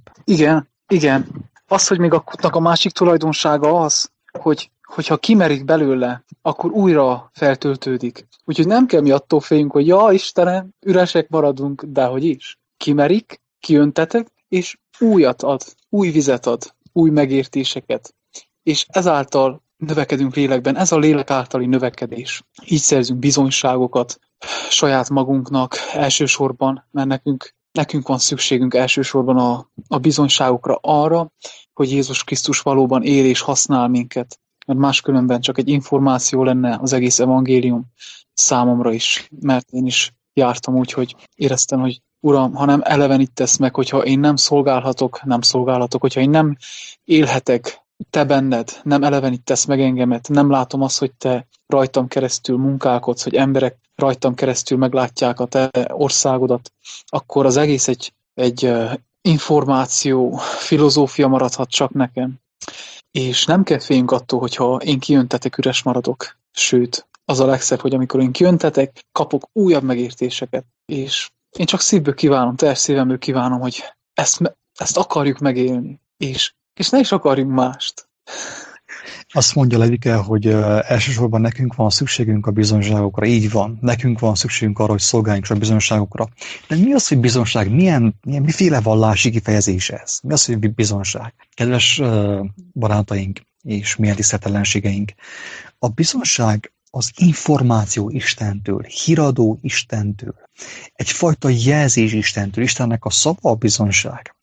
Igen. Az, hogy még a kutnak a másik tulajdonsága az, hogyha kimerik belőle, akkor újra feltöltődik. Úgyhogy nem kell mi attól féljünk, hogy ja, Istenem, üresek maradunk, de hogy is. Kimerik, kiöntetek, és újat ad, új vizet ad, új megértéseket. És ezáltal növekedünk lélekben, ez a lélek általi növekedés. Így szerzünk bizonyságokat saját magunknak elsősorban, mert nekünk van szükségünk elsősorban a bizonyságokra arra, hogy Jézus Krisztus valóban él és használ minket. Mert máskülönben csak egy információ lenne az egész evangélium számomra is, mert én is jártam úgy, hogy éreztem, hogy Uram, ha nem elevenítesz meg, hogyha én nem szolgálhatok, hogyha én nem élhetek te benned, nem elevenítesz meg engemet, nem látom azt, hogy te rajtam keresztül munkálkodsz, hogy emberek rajtam keresztül meglátják a te országodat, akkor az egész egy információ, filozófia maradhat csak nekem. És nem kell féljünk attól, hogyha én kijöntetek, üres maradok. Sőt, az a legszebb, hogy amikor én kijöntetek, kapok újabb megértéseket. És én csak szívből kívánom, teljes szívemből kívánom, hogy ezt akarjuk megélni. És ne is akarjunk mást. Azt mondja Levike, hogy elsősorban nekünk van szükségünk a bizonyságokra. Így van. Nekünk van szükségünk arra, hogy szolgáljunk a bizonyságokra. De mi az, hogy bizonyság? Miféle vallási kifejezés ez? Mi az, hogy bizonyság? Kedves barátaink és milyen tiszteletelenségeink, a bizonyság az információ Istentől, híradó Istentől, egyfajta jelzés Istentől. Istennek a szava a bizonyság.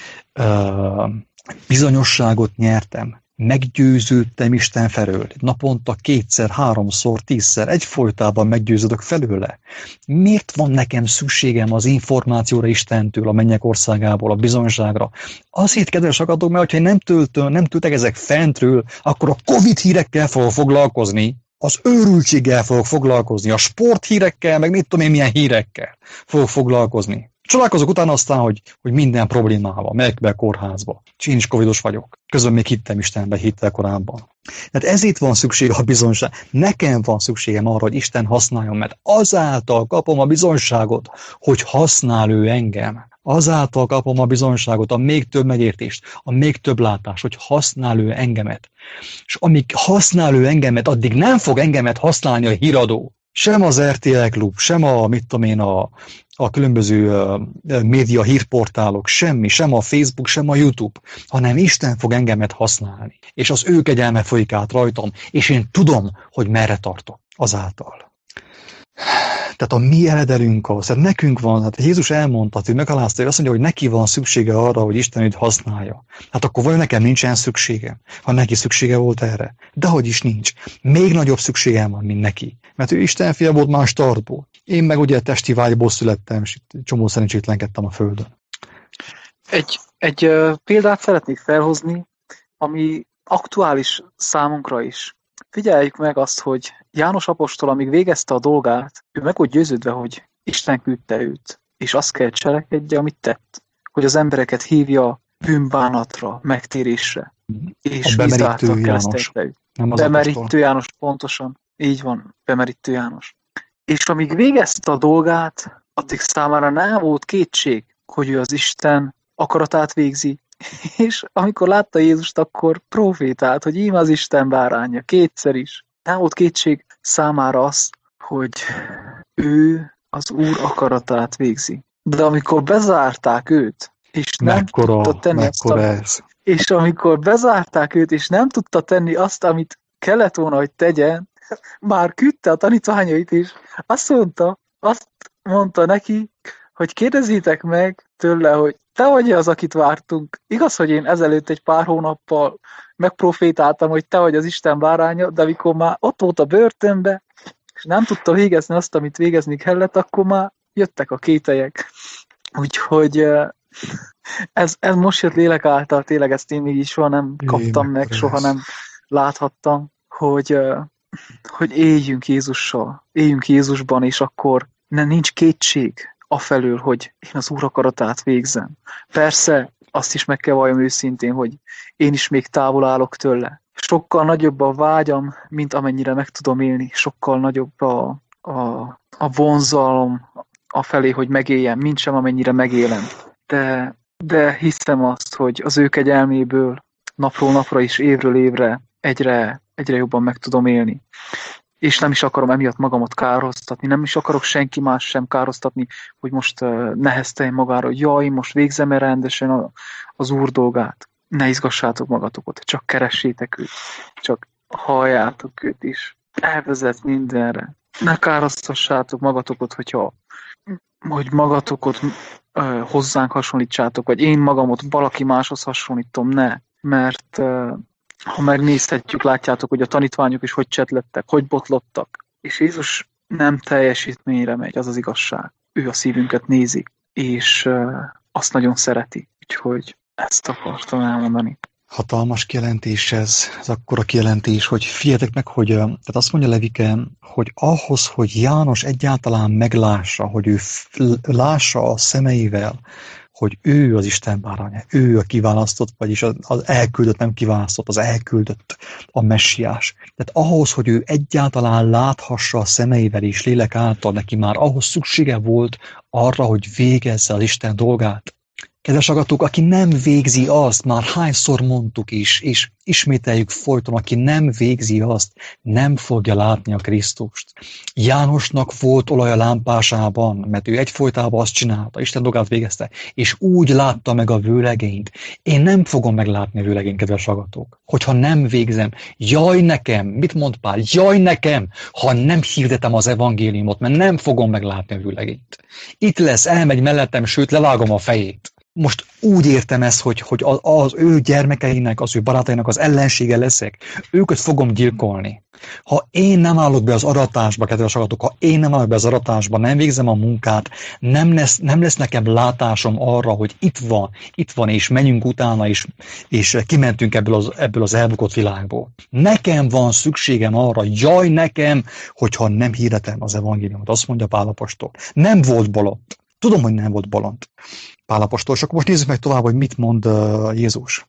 Bizonyosságot nyertem, meggyőződtem Isten felől. Naponta 2-szer, 3-szor, 10-szer egyfolytában meggyőződök felőle. Miért van nekem szükségem az információra Istentől, a mennyek országából, a bizonyságra? Azért, kedves hallgatók, mert ha nem töltek ezek fentről, akkor a Covid hírekkel fogok foglalkozni, az őrültséggel fogok foglalkozni, a sporthírekkel, meg mit tudom én milyen hírekkel fogok foglalkozni. Csodálkozok utána aztán, hogy minden problémával, megyek be a kórházba. Én is covidos vagyok. Közben még hittem Istenbe, hittel korábban. Tehát ezért van szükség a bizonyság. Nekem van szükségem arra, hogy Isten használjon, mert azáltal kapom a bizonyságot, hogy használ ő engem. Azáltal kapom a bizonyságot, a még több megértést, a még több látást, hogy használ ő engemet. És amíg használ ő engemet, addig nem fog engemet használni a híradó. Sem az RTL Klub, sem a különböző média hírportálok, semmi, sem a Facebook, sem a YouTube, hanem Isten fog engemet használni. És az ő kegyelme folyik át rajtam, és én tudom, hogy merre tartok azáltal. Tehát a mi eredelünk az, tehát nekünk van, hát Jézus elmondta, hogy megalázta, hogy azt mondja, hogy neki van szüksége arra, hogy Isten őt használja. Hát akkor vajon nekem nincsen szüksége, ha neki szüksége volt erre? Dehogy is nincs. Még nagyobb szükségem van, mint neki. Mert ő Isten fia volt más startból. Én meg ugye testi vágyból születtem, és itt csomó szerencsétlenkedtem a földön. Egy példát szeretnék felhozni, ami aktuális számunkra is. Figyeljük meg azt, hogy János apostol, amíg végezte a dolgát, ő meg volt győződve, hogy Isten küldte őt, és azt kell cselekedje, amit tett, hogy az embereket hívja bűnbánatra, megtérésre, és vízáltal keresztelte őt. Bemerítő János, pontosan. Így van, bemerítő János. És amíg végezte a dolgát, addig számára nem volt kétség, hogy ő az Isten akaratát végzi, és amikor látta Jézust, akkor profétált, hogy íme az Isten báránya, kétszer is. Nem volt kétség számára az, hogy ő az Úr akaratát végzi. De amikor bezárták őt, és nem tudta tenni és amikor bezárták őt, és nem tudta tenni azt, amit kellett volna, hogy tegyen, már küldte a tanítványait is, azt mondta neki, hogy kérdezzétek meg tőle, hogy te vagy az, akit vártunk. Igaz, hogy én ezelőtt egy pár hónappal megprofétáltam, hogy te vagy az Isten báránya, de amikor már ott volt a börtönbe, és nem tudta végezni azt, amit végezni kellett, akkor már jöttek a kételyek. Úgyhogy ez most jött lélek által, tényleg ezt én még is soha nem kaptam meg, soha nem láthattam, hogy éljünk Jézussal, éljünk Jézusban, és akkor nincs kétség afelől, hogy én az Úr akaratát végzem. Persze, azt is meg kell valljam őszintén, hogy én is még távol állok tőle. Sokkal nagyobb a vágyam, mint amennyire meg tudom élni. Sokkal nagyobb a vonzalom afelé, hogy megéljem, mint sem amennyire megélem. De hiszem azt, hogy az ő kegyelméből napról napra és évről évre egyre jobban meg tudom élni. És nem is akarom emiatt magamat károztatni, nem is akarok senki más sem károztatni, hogy most nehezteljen magára, hogy jaj, most végzem-e rendesen az Úr dolgát. Ne izgassátok magatokat, csak keressétek őt, csak halljátok őt is. Elvezet mindenre. Ne károztassátok magatokat, hogy magatokat hozzánk hasonlítsátok, vagy én magamat valaki máshoz hasonlítom, ne. Mert ha megnézhetjük, látjátok, hogy a tanítványok is hogy csetlettek, hogy botlottak. És Jézus nem teljesítményre megy, az az igazság. Ő a szívünket nézi, és azt nagyon szereti. Úgyhogy ezt akartam elmondani. Hatalmas kijelentés ez akkora kijelentés, hogy figyeljetek meg, hogy tehát azt mondja Levike, hogy ahhoz, hogy János egyáltalán meglássa, hogy ő lássa a szemeivel, hogy ő az Isten báránya, ő a kiválasztott, vagyis az elküldött, nem kiválasztott, az elküldött, a messiás. Tehát ahhoz, hogy ő egyáltalán láthassa a szemeivel és lélek által, neki már ahhoz szüksége volt arra, hogy végezze az Isten dolgát. Kedves hallgatók, aki nem végzi azt, már hányszor mondtuk is, és ismételjük folyton, aki nem végzi azt, nem fogja látni a Krisztust. Jánosnak volt olaj a lámpásában, mert ő egyfolytában azt csinálta, Isten dolgát végezte, és úgy látta meg a vőlegényt. Én nem fogom meglátni a vőlegényt, kedves hallgatók, hogyha nem végzem. Jaj nekem, mit mond Pál? Jaj nekem, ha nem hirdetem az evangéliumot, mert nem fogom meglátni a vőlegényt. Itt lesz, elmegy mellettem, sőt levágom a fejét. Most úgy értem ezt, hogy az ő gyermekeinek, az ő barátainak az ellensége leszek, őket fogom gyilkolni. Ha én nem állok be az aratásba, kedves hallgatók, ha én nem állok be az aratásba, nem végzem a munkát, nem lesz nekem látásom arra, hogy itt van, és menjünk utána, és kimentünk ebből az elbukott világból. Nekem van szükségem arra, jaj nekem, hogyha nem hirdetem az evangéliumot. Azt mondja Pál apostol. Nem volt bolond. Tudom, hogy nem volt bolond. Pál apostol, és akkor most nézzük meg tovább, hogy mit mond Jézus.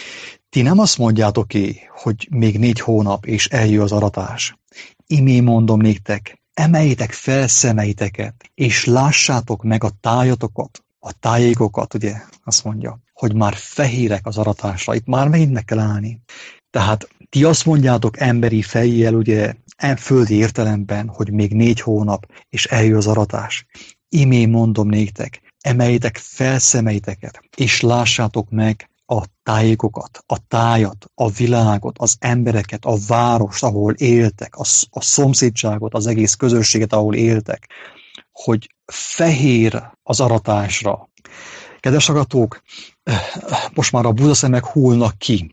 Ti nem azt mondjátok hogy még 4 hónap, és eljön az aratás. Imé mondom néktek, emeljétek fel szemeiteket, és lássátok meg a tájatokat, a tájékokat, ugye, azt mondja, hogy már fehérek az aratásra, itt már megint meg kell állni. Tehát ti azt mondjátok emberi fejjel, ugye, földi értelemben, hogy még 4 hónap, és eljön az aratás. Imé mondom néktek, emeljétek fel szemeiteket, és lássátok meg a tájékokat, a tájat, a világot, az embereket, a várost, ahol éltek, a szomszédságot, az egész közösséget, ahol éltek, hogy fehér az aratásra. Kedves hallgatók, most már a búzaszemek hullnak ki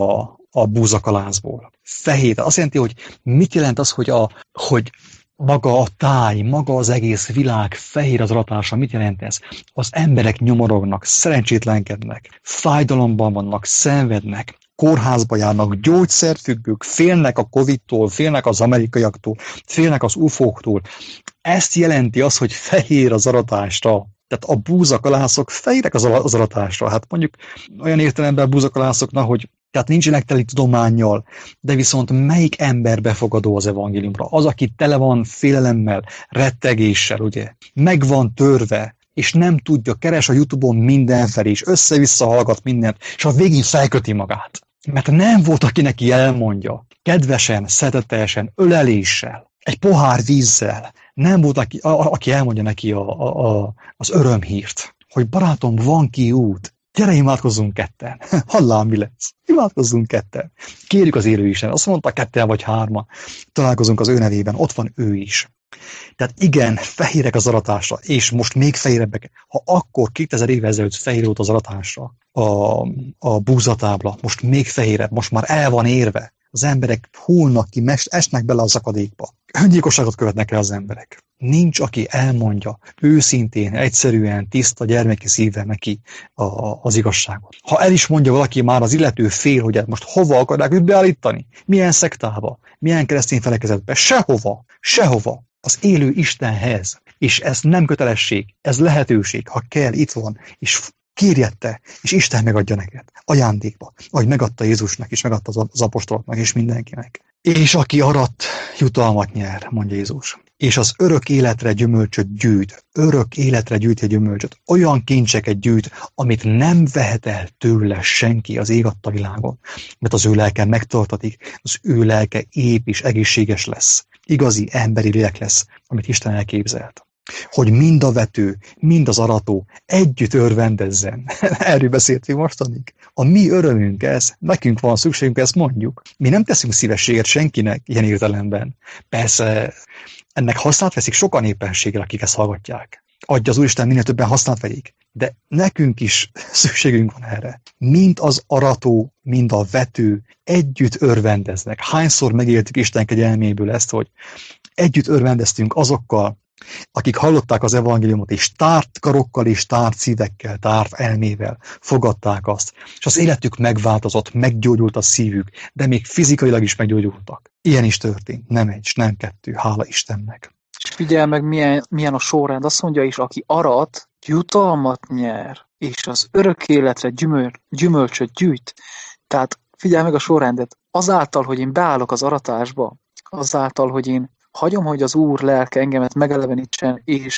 a búzakalászból. Fehér, azt jelenti, hogy mit jelent az, hogy maga a táj, maga az egész világ fehér az aratásra, mit jelent ez? Az emberek nyomorognak, szerencsétlenkednek, fájdalomban vannak, szenvednek, kórházba járnak, gyógyszerfüggők, félnek a Covid-tól, félnek az amerikaiaktól, félnek az UFO-któl. Ezt jelenti az, hogy fehér az aratásra. Tehát a búzakalászok fehérek az aratásra. Hát mondjuk olyan értelemben a búzakalászoknak, hogy tehát nincsenek teli tudománnyal, de viszont melyik ember befogadó az evangéliumra? Az, aki tele van félelemmel, rettegéssel, ugye? Meg van törve, és nem tudja, keres a YouTube-on mindenfelé, és össze-vissza hallgat mindent, és a végén felköti magát. Mert nem volt, aki neki elmondja, kedvesen, szeretetesen, öleléssel, egy pohár vízzel, nem volt, aki elmondja neki az örömhírt, hogy barátom, van kiút, gyere, imádkozzunk ketten. Hallám, mi lesz? Imádkozzunk ketten. Kérjük az élő Isten. Azt mondta, 2 vagy 3 találkozunk az ő nevében. Ott van ő is. Tehát igen, fehérek az aratásra, és most még fehérebbek. Ha akkor 2000 évvel ezelőtt fehér volt az aratásra a búzatábla, most még fehérebb, most már el van érve. Az emberek hullnak ki, esnek bele a szakadékba. Öngyilkosságot követnek el az emberek. Nincs, aki elmondja őszintén, egyszerűen, tiszta gyermeki szívvel neki az igazságot. Ha el is mondja valaki, már az illető fél, hogy most hova akarják őt beállítani? Milyen szektába? Milyen keresztény felekezetbe? Sehova. Az élő Istenhez. És ez nem kötelesség, ez lehetőség. Ha kell, itt van, és kérjette, és Isten megadja neked ajándékba, ahogy megadta Jézusnak, és megadta az apostoloknak, és mindenkinek. És aki arat, jutalmat nyer, mondja Jézus. És az örök életre gyümölcsöt gyűjt. Örök életre gyűjti a gyümölcsöt. Olyan kincseket gyűjt, amit nem vehet el tőle senki az ég adta világon. Mert az ő lelke megtartatik, az ő lelke ép és egészséges lesz. Igazi emberi lélek lesz, amit Isten elképzelt. Hogy mind a vető, mind az arató együtt örvendezzen. Erről beszéltünk mostanig. A mi örömünk ez, nekünk van szükségünk, ezt mondjuk. Mi nem teszünk szívességet senkinek ilyen értelemben. Persze ennek hasznát veszik sokan éppenséggel, akik ezt hallgatják. Adja az Úristen, minél többen hasznát vegyék. De nekünk is szükségünk van erre. Mind az arató, mind a vető együtt örvendeznek. Hányszor megéltük Isten kegyelméből ezt, hogy együtt örvendeztünk azokkal, akik hallották az evangéliumot, és tárt karokkal és tárt szívekkel, tárt elmével fogadták azt, és az életük megváltozott, meggyógyult a szívük, de még fizikailag is meggyógyultak. Ilyen is történt, nem 1, nem 2, hála Istennek. És figyelj meg, milyen a sorrend. Azt mondja is, aki arat, jutalmat nyer, és az örök életre gyümölcsöt gyűjt. Tehát figyelj meg a sorrendet. Azáltal, hogy én beállok az aratásba, azáltal, hogy én hagyom, hogy az Úr lelke engemet megelevenítsen, és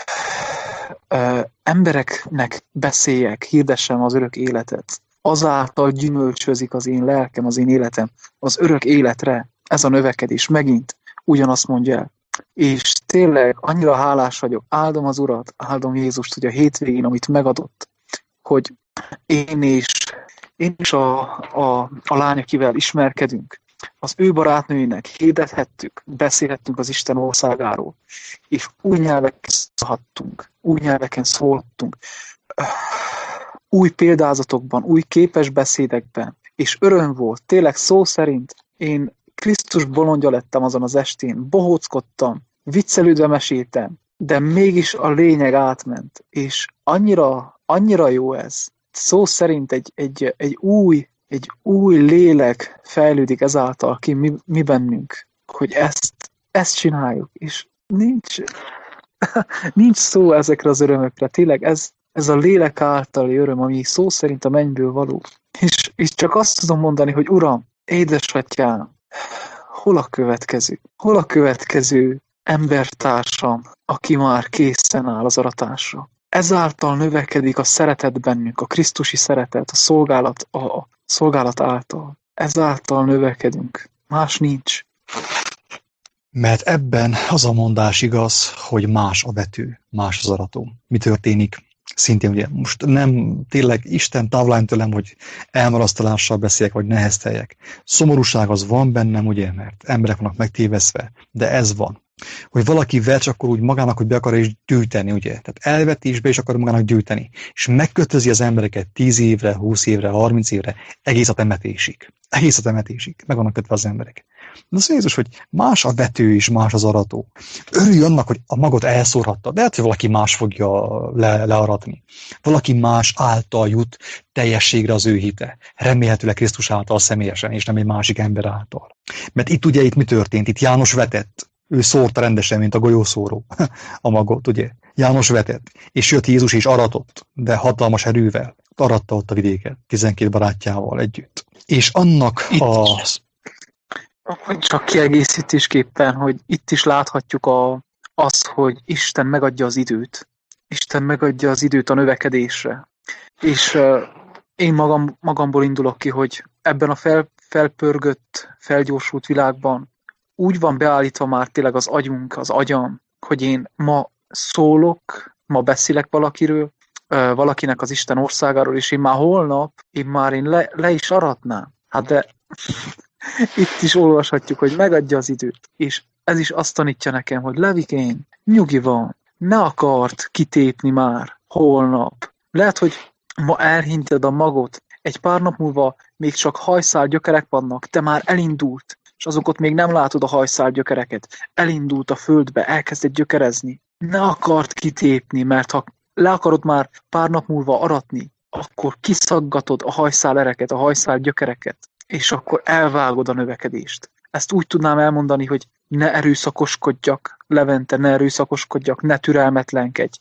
embereknek beszéljek, hirdessem az örök életet. Azáltal gyümölcsözik az én lelkem, az én életem az örök életre. Ez a növekedés megint ugyanazt mondja el. És tényleg annyira hálás vagyok, áldom az Urat, áldom Jézust, hogy a hétvégén, amit megadott, hogy én is a lány, akivel ismerkedünk, az ő barátnőinek hirdethettük, beszélhettünk az Isten országáról, és új nyelveken szólhattunk, új példázatokban, új képes beszédekben, és öröm volt, tényleg szó szerint én Krisztus bolondja lettem azon az estén, bohóckodtam, viccelődve meséltem, de mégis a lényeg átment, és annyira jó ez. Szó szerint egy új lélek fejlődik ezáltal ki mi bennünk, hogy ezt csináljuk, és nincs szó ezekre az örömökre. Tényleg ez a lélek általi öröm, ami szó szerint a mennyből való. És csak azt tudom mondani, hogy Uram, édesatyám, hol a következő embertársam, aki már készen áll az aratásra? ezáltal növekedik a szeretet bennünk, a krisztusi szeretet, a szolgálat által. Ezáltal növekedünk. Más nincs. Mert ebben az a mondás igaz, hogy más a betű, más az arató. Mi történik? Szintén ugye most nem tényleg Isten távolán tőlem, hogy elmarasztalással beszéljek, vagy nehezteljek. Szomorúság az van bennem, ugye, mert emberek vannak megtéveszve, de ez van. Hogy valaki vecs, akkor úgy magának, hogy be akar is gyűjteni, ugye. Tehát elveti és be is akar magának gyűjteni. És megkötözi az embereket 10 évre, 20 évre, 30 évre, egész a temetésig. Egész a temetésig. Meg vannak kötve az emberek. De az Jézus, hogy más a vető és más az arató. Örülj annak, hogy a magot elszórhatta. De lehet, hogy valaki más fogja learatni. Valaki más által jut teljességre az ő hite. Remélhetőleg Krisztus által személyesen, és nem egy másik ember által. Mert itt mi történt? Itt János vetett. Ő szórta rendesen, mint a golyószóró a magot, ugye? János vetett. És jött Jézus és aratott, de hatalmas erővel. Aratta ott a vidéket, 12 barátjával együtt. És annak Csak kiegészítésképpen, hogy itt is láthatjuk azt, hogy Isten megadja az időt. Isten megadja az időt a növekedésre. És én magamból indulok ki, hogy ebben a felpörgött, felgyorsult világban úgy van beállítva már tényleg az agyunk, az agyam, hogy én ma szólok, ma beszélek valakiről, valakinek az Isten országáról, és én már holnap, én le is aratnám. Hát de itt is olvashatjuk, hogy megadja az időt. És ez is azt tanítja nekem, hogy Levikén, nyugi van, ne akart kitépni már holnap. Lehet, hogy ma elhinted a magot, egy pár nap múlva még csak hajszál gyökerek vannak, te már elindult, és azokat még nem látod a hajszál gyökereket. Elindult a földbe, elkezdett gyökerezni. Ne akart kitépni, mert ha le akarod már pár nap múlva aratni, akkor kiszaggatod a hajszál ereket, a hajszál gyökereket, és akkor elvágod a növekedést. Ezt úgy tudnám elmondani, hogy ne erőszakoskodjak, Levente, ne erőszakoskodjak, ne türelmetlenkedj,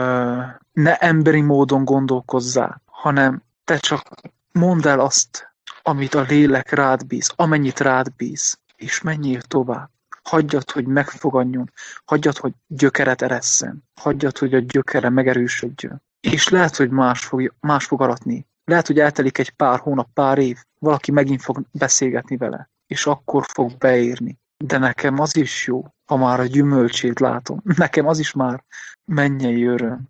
ne emberi módon gondolkozzál, hanem te csak mondd el azt, amit a lélek rád bíz, amennyit rád bíz, és menjél tovább. Hagyjad, hogy megfogadjon, hagyjad, hogy gyökeret eresszen, hagyjad, hogy a gyökere megerősödjön. És lehet, hogy más fog aratni. Lehet, hogy eltelik egy pár hónap, pár év, valaki megint fog beszélgetni vele, és akkor fog beérni. De nekem az is jó, ha már a gyümölcsét látom. Nekem az is már mennyei öröm.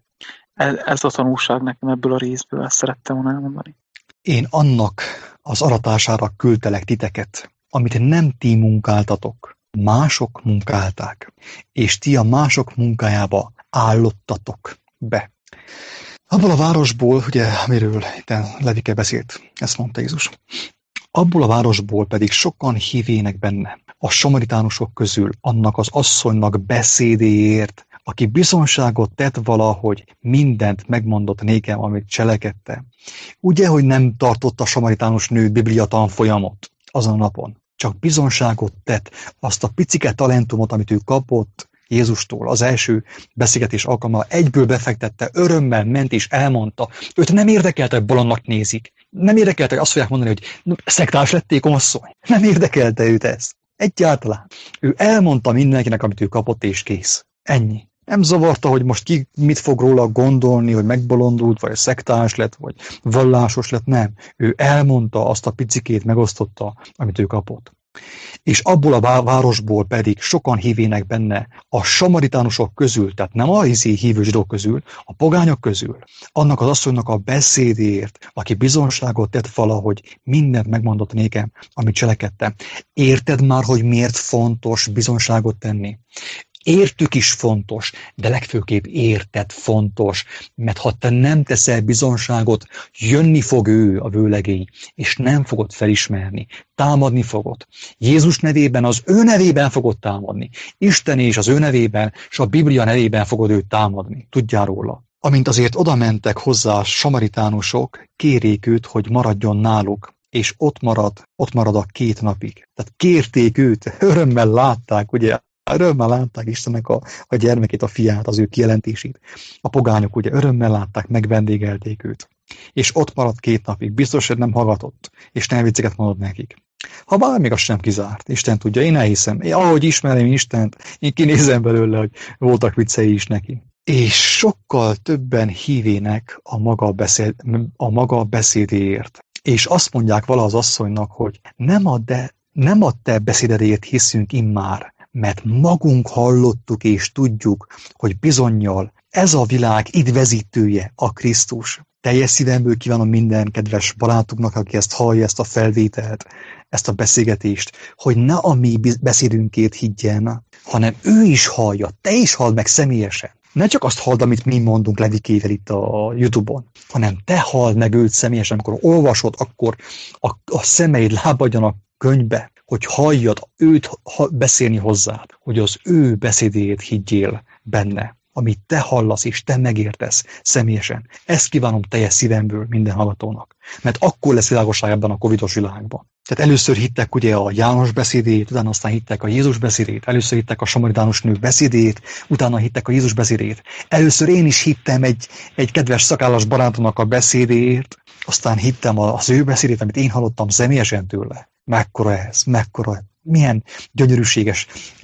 Ez a tanulság nekem ebből a részből, ezt szerettem volna elmondani. Én annak az aratására küldtelek titeket, amit nem ti munkáltatok, mások munkálták, és ti a mások munkájába állottatok be. Abból a városból, ugye, amiről itt Levike beszélt, ezt mondta Jézus, abból a városból pedig sokan hívének benne, a samaritánusok közül annak az asszonynak beszédéért, aki bizonságot tett valahogy, mindent megmondott nékem, amit cselekedte. Ugye, hogy nem tartott a samaritánus nő Biblia tanfolyamot azon a napon, csak bizonságot tett, azt a picike talentumot, amit ő kapott Jézustól, az első beszélgetés alkalmával egyből befektette, örömmel ment és elmondta. Őt nem érdekelte, hogy bolondnak nézik. Nem érdekelte, hogy azt fogják mondani, hogy szektás lették, asszony. Nem érdekelte őt ez. Egyáltalán. Ő elmondta mindenkinek, amit ő kapott, és kész. Ennyi. Nem zavarta, hogy most ki mit fog róla gondolni, hogy megbolondult, vagy szektás lett, vagy vallásos lett, nem. Ő elmondta, azt a picikét megosztotta, amit ő kapott. És abból a városból pedig sokan hívének benne a samaritánusok közül, tehát nem a hívő zsidók közül, a pogányok közül, annak az asszonynak a beszédéért, aki bizonságot tett valahogy mindent megmondott nékem, amit cselekedtem. Érted már, hogy miért fontos bizonságot tenni? Értük is fontos, de legfőképp érted fontos, mert ha te nem teszel bizonságot, jönni fog ő, a vőlegény, és nem fogod felismerni, támadni fogod. Jézus nevében, az ő nevében fogod támadni. Isten és az ő nevében, és a Biblia nevében fogod őt támadni. Tudjál róla. Amint azért oda mentek hozzá a samaritánusok, kérék őt, hogy maradjon náluk, és ott marad a 2 napig. Tehát kérték őt, örömmel látták, ugye, örömmel látták Istennek a gyermekét, a fiát, az ő kijelentését. A pogányok ugye örömmel látták, megvendégelték őt. És ott maradt 2 napig, biztos, hogy nem hallgatott, és nem vicceket mondott nekik. Ha bár még az sem kizárt, Isten tudja, én elhiszem. Ahogy ismerem Istent, én kinézem belőle, hogy voltak viccei is neki. és sokkal többen hívének a maga beszédéért. És azt mondják vala az asszonynak, hogy nem a te beszédedért hiszünk immár, mert magunk hallottuk és tudjuk, hogy bizonnyal ez a világ üdvözítője a Krisztus. Teljes szívemből kívánom minden kedves barátunknak, aki ezt hallja, ezt a felvételt, ezt a beszélgetést, hogy ne a mi beszédünkét higgyen, hanem ő is hallja, te is halld meg személyesen. Ne csak azt halld, amit mi mondunk Levikével itt a YouTube-on, hanem te halld meg őt személyesen, amikor olvasod, akkor a szemeid lábadjanak könyvbe, hogy halljad őt beszélni hozzád, hogy az ő beszédét higgyél benne, amit te hallasz és te megértesz személyesen. Ezt kívánom teljes szívemből minden hallgatónak. Mert akkor lesz világosság ebben a covidos világban. Tehát először hittek ugye a János beszédét, utána aztán hittek a Jézus beszédét, először hittek a samaritánus nő beszédét, utána hittek a Jézus beszédét. Először én is hittem egy kedves szakállas barátomnak a beszédét, aztán hittem az ő beszédét, amit én hallottam személyesen tőle. Mekkora ez, milyen gyönyörűséges,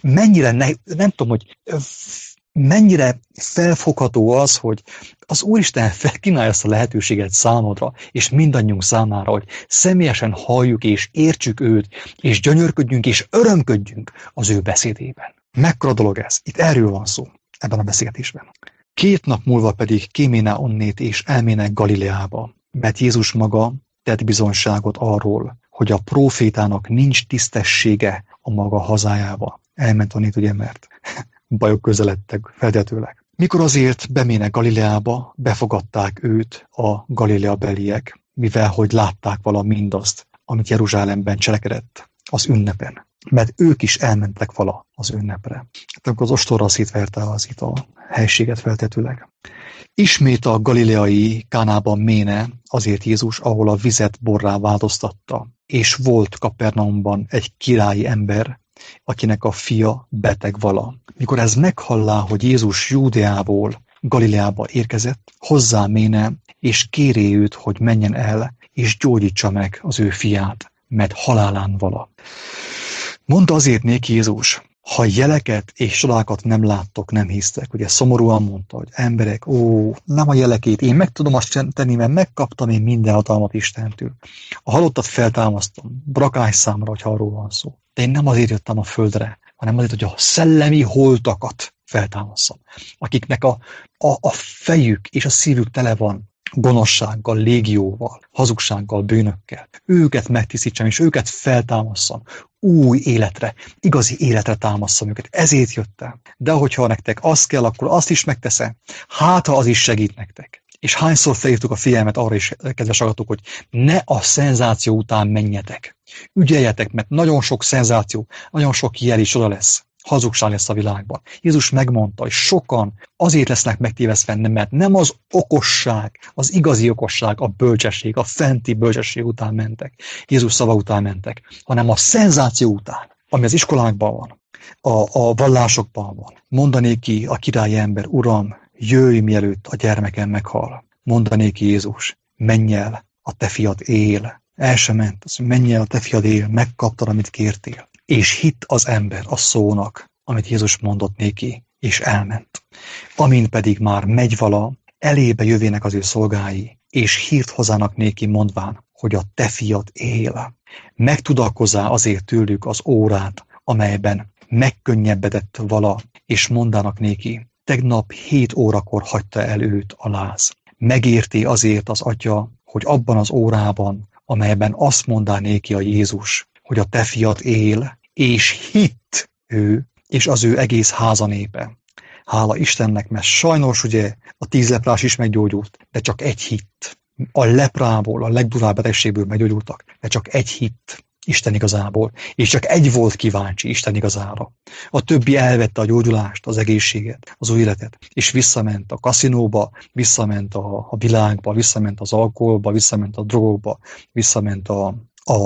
nem tudom, hogy mennyire felfogható az, hogy az Úristen kínálja ezt a lehetőséget számodra, és mindannyiunk számára, hogy személyesen halljuk és értsük őt, és gyönyörködjünk és örömködjünk az ő beszédében. Mekkora dolog ez? Itt erről van szó ebben a beszélgetésben. 2 nap múlva pedig kiméne onnét és elmének Galileába, mert Jézus maga tett bizonyságot arról, hogy a prófétának nincs tisztessége a maga hazájába. Elment onnét, ugye, mert bajok közeledtek feltetőleg. Mikor azért bemének Galileába, befogadták őt a Galilea beliek, mivel hogy látták vala mindazt, amit Jeruzsálemben cselekedett az ünnepen. Mert ők is elmentek vala az ünnepre. Hát akkor az ostorral szétverte az itt a helységet feltetőleg. Ismét a galileai Kánában méne azért Jézus, ahol a vizet borrá változtatta, és volt Kapernaumban egy királyi ember, akinek a fia beteg vala. Mikor ez meghallá, hogy Jézus Júdeából Galileába érkezett, hozzá méne, és kéré őt, hogy menjen el, és gyógyítsa meg az ő fiát, mert halálán vala. Mondta azért néki Jézus, ha jeleket és csodákat nem láttok, nem hisztek. Ugye szomorúan mondta, hogy emberek, nem a jelekét, én meg tudom azt tenni, mert megkaptam én minden hatalmat Istentől. A halottat feltámasztom, brakás számra, hogyha arról van szó. De én nem azért jöttem a földre, hanem azért, hogy a szellemi holtakat feltámaszom, akiknek a fejük és a szívük tele van gonoszsággal, légióval, hazugsággal, bűnökkel. Őket megtisztítsam, és őket feltámasszam. Új életre, igazi életre támasszam őket. Ezért jöttem. De hogyha nektek az kell, akkor azt is megteszem. Hát, ha az is segít nektek. És hányszor felhívtuk a figyelmet arra is, kedves hallgatók, hogy ne a szenzáció után menjetek. Ügyeljetek, mert nagyon sok szenzáció, nagyon sok jel is oda lesz. Hazugság lesz a világban. Jézus megmondta, hogy sokan azért lesznek megtévesztve, mert nem az okosság, az igazi okosság, a bölcsesség, a fenti bölcsesség után mentek. Jézus szava után mentek, hanem a szenzáció után, ami az iskolákban van, a vallásokban van. Mondanék ki a királyi ember, Uram, jöjj, mielőtt a gyermekem meghal. Mondanék ki Jézus, menj el, a te fiad él. El sem ment, menj el, a te fiad él, megkaptad, amit kértél. És hitt az ember a szónak, amit Jézus mondott néki, és elment. Amint pedig már megy vala, elébe jövének az ő szolgái, és hírt hozzának néki mondván, hogy a te fiad él. Megtudakozzá azért tőlük az órát, amelyben megkönnyebbedett vala, és mondanak néki, tegnap 7 órakor hagyta el őt a láz. Megérti azért az atya, hogy abban az órában, amelyben azt mondá néki a Jézus, hogy a te fiad él, és hitt ő, és az ő egész háza népe. Hála Istennek, mert sajnos ugye a 10 leprás is meggyógyult, de csak egy hitt. A leprából, a legdurább betegségből meggyógyultak, de csak egy hitt Isten igazából, és csak egy volt kíváncsi Isten igazára. A többi elvette a gyógyulást, az egészséget, az új életet, és visszament a kaszinóba, visszament a világba, visszament az alkoholba, visszament a drogokba, visszament a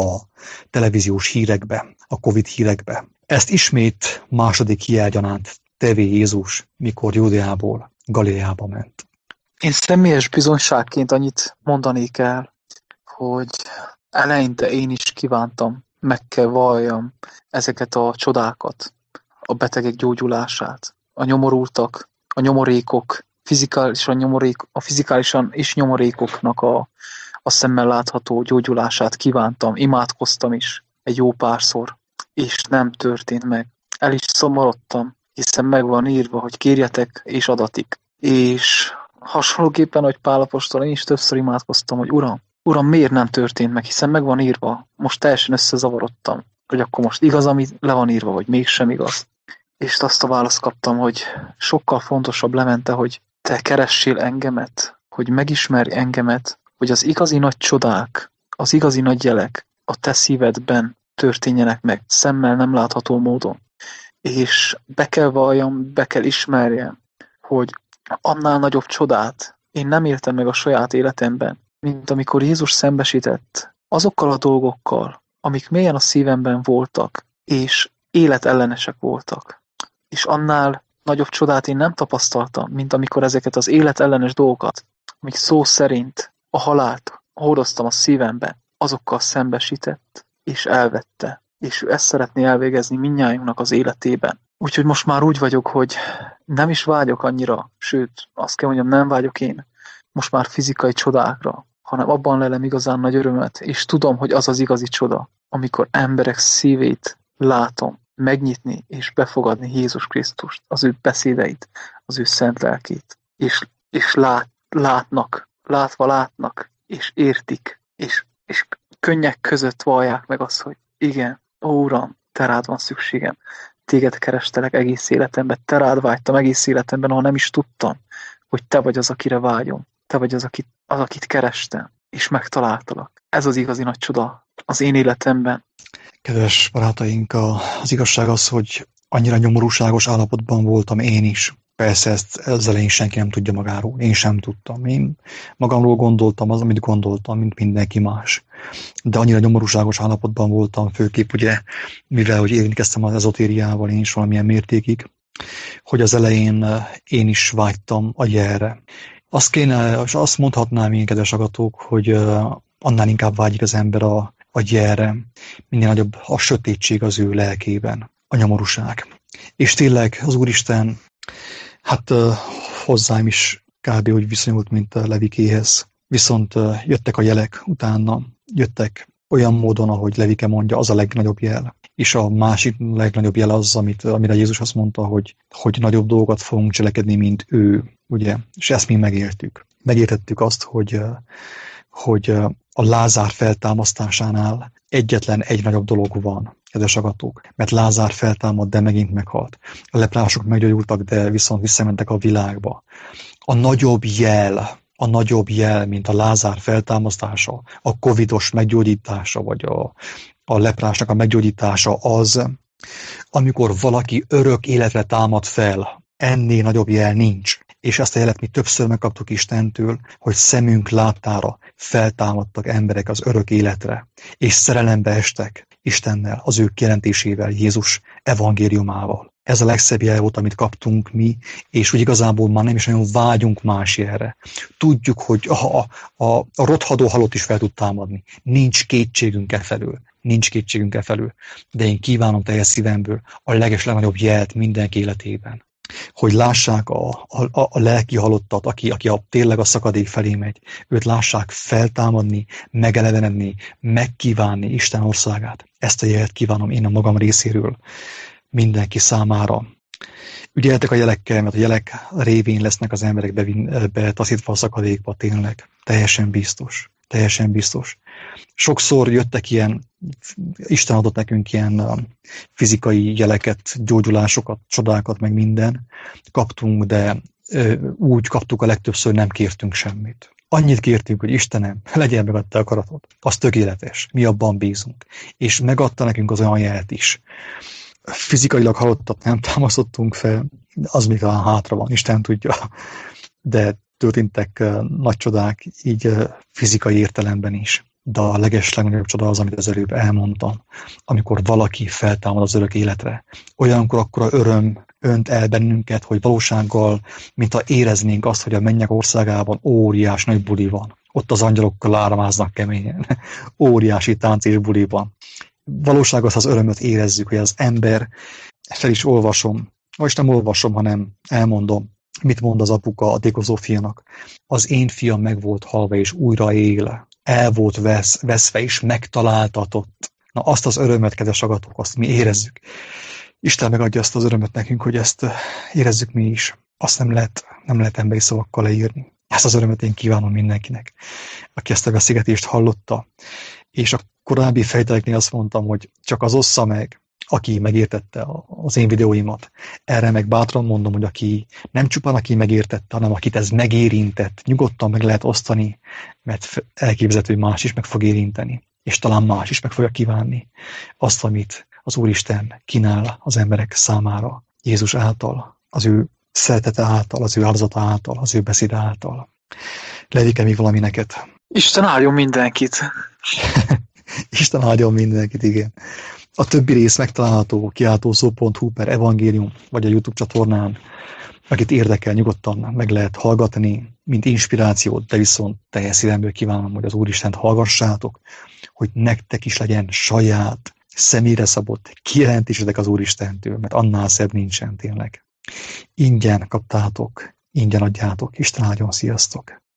televíziós hírekbe, a Covid hírekbe. Ezt ismét második jelgyanánt tevé Jézus, mikor Júdeából Galileába ment. Én személyes bizonyságként annyit mondanék el, hogy eleinte én is kívántam, meg kell valljam ezeket a csodákat, a betegek gyógyulását, a nyomorultak, a nyomorékok fizikálisan is nyomorékoknak a szemmel látható gyógyulását kívántam, imádkoztam is egy jó párszor, és nem történt meg. El is szomorodtam, hiszen meg van írva, hogy kérjetek és adatik. És hasonlóképpen, hogy Pál apostol, én is többször imádkoztam, hogy Uram, miért nem történt meg, hiszen meg van írva. Most teljesen összezavarodtam, hogy akkor most igaz, ami le van írva, vagy mégsem igaz. És azt a választ kaptam, hogy sokkal fontosabb Levente, hogy te keressél engemet, hogy megismerj engemet, hogy az igazi nagy csodák, az igazi nagy jelek a te szívedben történjenek meg, szemmel nem látható módon. És be kell valljam, be kell ismerjem, hogy annál nagyobb csodát én nem éltem meg a saját életemben, mint amikor Jézus szembesített azokkal a dolgokkal, amik mélyen a szívemben voltak, és életellenesek voltak. És annál nagyobb csodát én nem tapasztaltam, mint amikor ezeket az életellenes dolgokat, amik szó szerint a halált hordoztam a szívemben, azokkal szembesített, és elvette. És ő ezt szeretné elvégezni mindnyájunknak az életében. Úgyhogy most már úgy vagyok, hogy nem is vágyok annyira, sőt, azt kell mondjam, nem vágyok én most már fizikai csodákra, hanem abban lelem igazán nagy örömet, és tudom, hogy az az igazi csoda, amikor emberek szívét látom, megnyitni és befogadni Jézus Krisztust, az ő beszédeit, az ő szent lelkét, és látva látnak, és értik, és könnyek között vallják meg azt, hogy igen, ó Uram, te rád van szükségem, téged kerestelek egész életemben, te rád vágytam egész életemben, ahol nem is tudtam, hogy te vagy az, akire vágyom, te vagy az, akit kerestem, és megtaláltalak. Ez az igazi nagy csoda az én életemben. Kedves barátaink, az igazság az, hogy annyira nyomorúságos állapotban voltam én is. Persze ezt az elején senki nem tudja magáról. Én sem tudtam. Én magamról gondoltam az, amit gondoltam, mint mindenki más. De annyira nyomorúságos állapotban voltam, főképp ugye, mivel hogy érintkeztem az ezotériával én is valamilyen mértékig, hogy az elején én is vágytam a jelre. Azt mondhatnám én, kedves agatók, hogy annál inkább vágyik az ember a jelre, minél nagyobb a sötétség az ő lelkében, a nyomorúság. És tényleg az Úristen, hát hozzám is kb. Úgy viszonyult, mint a Levikéhez. Viszont jöttek a jelek utána, jöttek olyan módon, ahogy Levike mondja, az a legnagyobb jel. És a másik legnagyobb jel az, amire Jézus azt mondta, hogy nagyobb dolgokat fogunk cselekedni, mint ő, ugye? És ezt mi megéltük. Megértettük azt, hogy a Lázár feltámasztásánál egyetlen egy nagyobb dolog van, kedves agatók, mert Lázár feltámad, de megint meghalt. A leprások meggyógyultak, de viszont visszamentek a világba. A nagyobb jel, mint a Lázár feltámasztása, a covidos meggyógyítása, vagy a leprásnak a meggyógyítása az, amikor valaki örök életre támad fel. Ennél nagyobb jel nincs. És ezt a jelet mi többször megkaptuk Istentől, hogy szemünk láttára feltámadtak emberek az örök életre, és szerelembe estek Istennel, az ő kijelentésével, Jézus evangéliumával. Ez a legszebb jel volt, amit kaptunk mi, és úgy igazából már nem is nagyon vágyunk más jelre. Tudjuk, hogy a rothadó halott is fel tud támadni. Nincs kétségünk e felől. De én kívánom teljes szívemből a legnagyobb jelt mindenki életében. Hogy lássák a lelki halottat, aki tényleg a szakadék felé megy, őt lássák feltámadni, megelevenedni, megkívánni Isten országát. Ezt a jelet kívánom én a magam részéről mindenki számára. Ügyeljetek a jelekkel, mert a jelek révén lesznek az emberek betaszítva a szakadékba, tényleg. Teljesen biztos. Sokszor jöttek Isten adott nekünk ilyen fizikai jeleket, gyógyulásokat, csodákat, meg minden. Kaptunk, de úgy kaptuk a legtöbbször, nem kértünk semmit. Annyit kértünk, hogy Istenem, legyen meg a te akaratod. Az tökéletes, mi abban bízunk. És megadta nekünk az olyan jelet is. Fizikailag halottat nem támasztottunk fel, az még talán hátra van, Isten tudja. De történtek nagy csodák, így fizikai értelemben is. De a legnagyobb csoda az, amit az előbb elmondtam, amikor valaki feltámad az örök életre. Olyankor akkora öröm önt el bennünket, hogy valósággal, mintha éreznénk azt, hogy a mennyek országában óriás nagy buli van. Ott az angyalokkal áramáznak keményen. Óriási tánc és buli van. Valóságos az örömöt érezzük, hogy az ember, fel is olvasom, vagy nem olvasom, hanem elmondom, Mit mond az apuka a dékozó fiának? Az én fiam meg volt halva, és újra él. El volt veszve, és megtaláltatott. Na azt az örömet, kedves agatók, azt mi érezzük. Isten megadja azt az örömet nekünk, hogy ezt érezzük mi is. Azt nem lehet emberi szavakkal leírni. Ezt az örömet én kívánom mindenkinek, aki ezt a beszélgetést hallotta. És a korábbi fejteleknél azt mondtam, hogy csak az ossza meg, aki megértette az én videóimat. Erre meg bátran mondom, hogy aki nem csupán aki megértette, hanem akit ez megérintett, nyugodtan meg lehet osztani, mert elképzelhető, hogy más is meg fog érinteni, és talán más is meg fogja kívánni azt, amit az Úristen kínál az emberek számára, Jézus által, az ő szeretete által, az ő áldozata által, az ő beszéde által. Legyik-e még valami neked? Isten áldjon mindenkit! Isten áldjon mindenkit, igen. A többi rész megtalálható kiáltószó.hu/evangélium, vagy a YouTube csatornán. Akit érdekel, nyugodtan meg lehet hallgatni, mint inspirációt, de viszont teljes szívemből kívánom, hogy az Úristent hallgassátok, hogy nektek is legyen saját, személyre szabott kijelentésetek az Úristentől, mert annál szebb nincsen tényleg. Ingyen kaptátok, ingyen adjátok. Isten áldjon, sziasztok!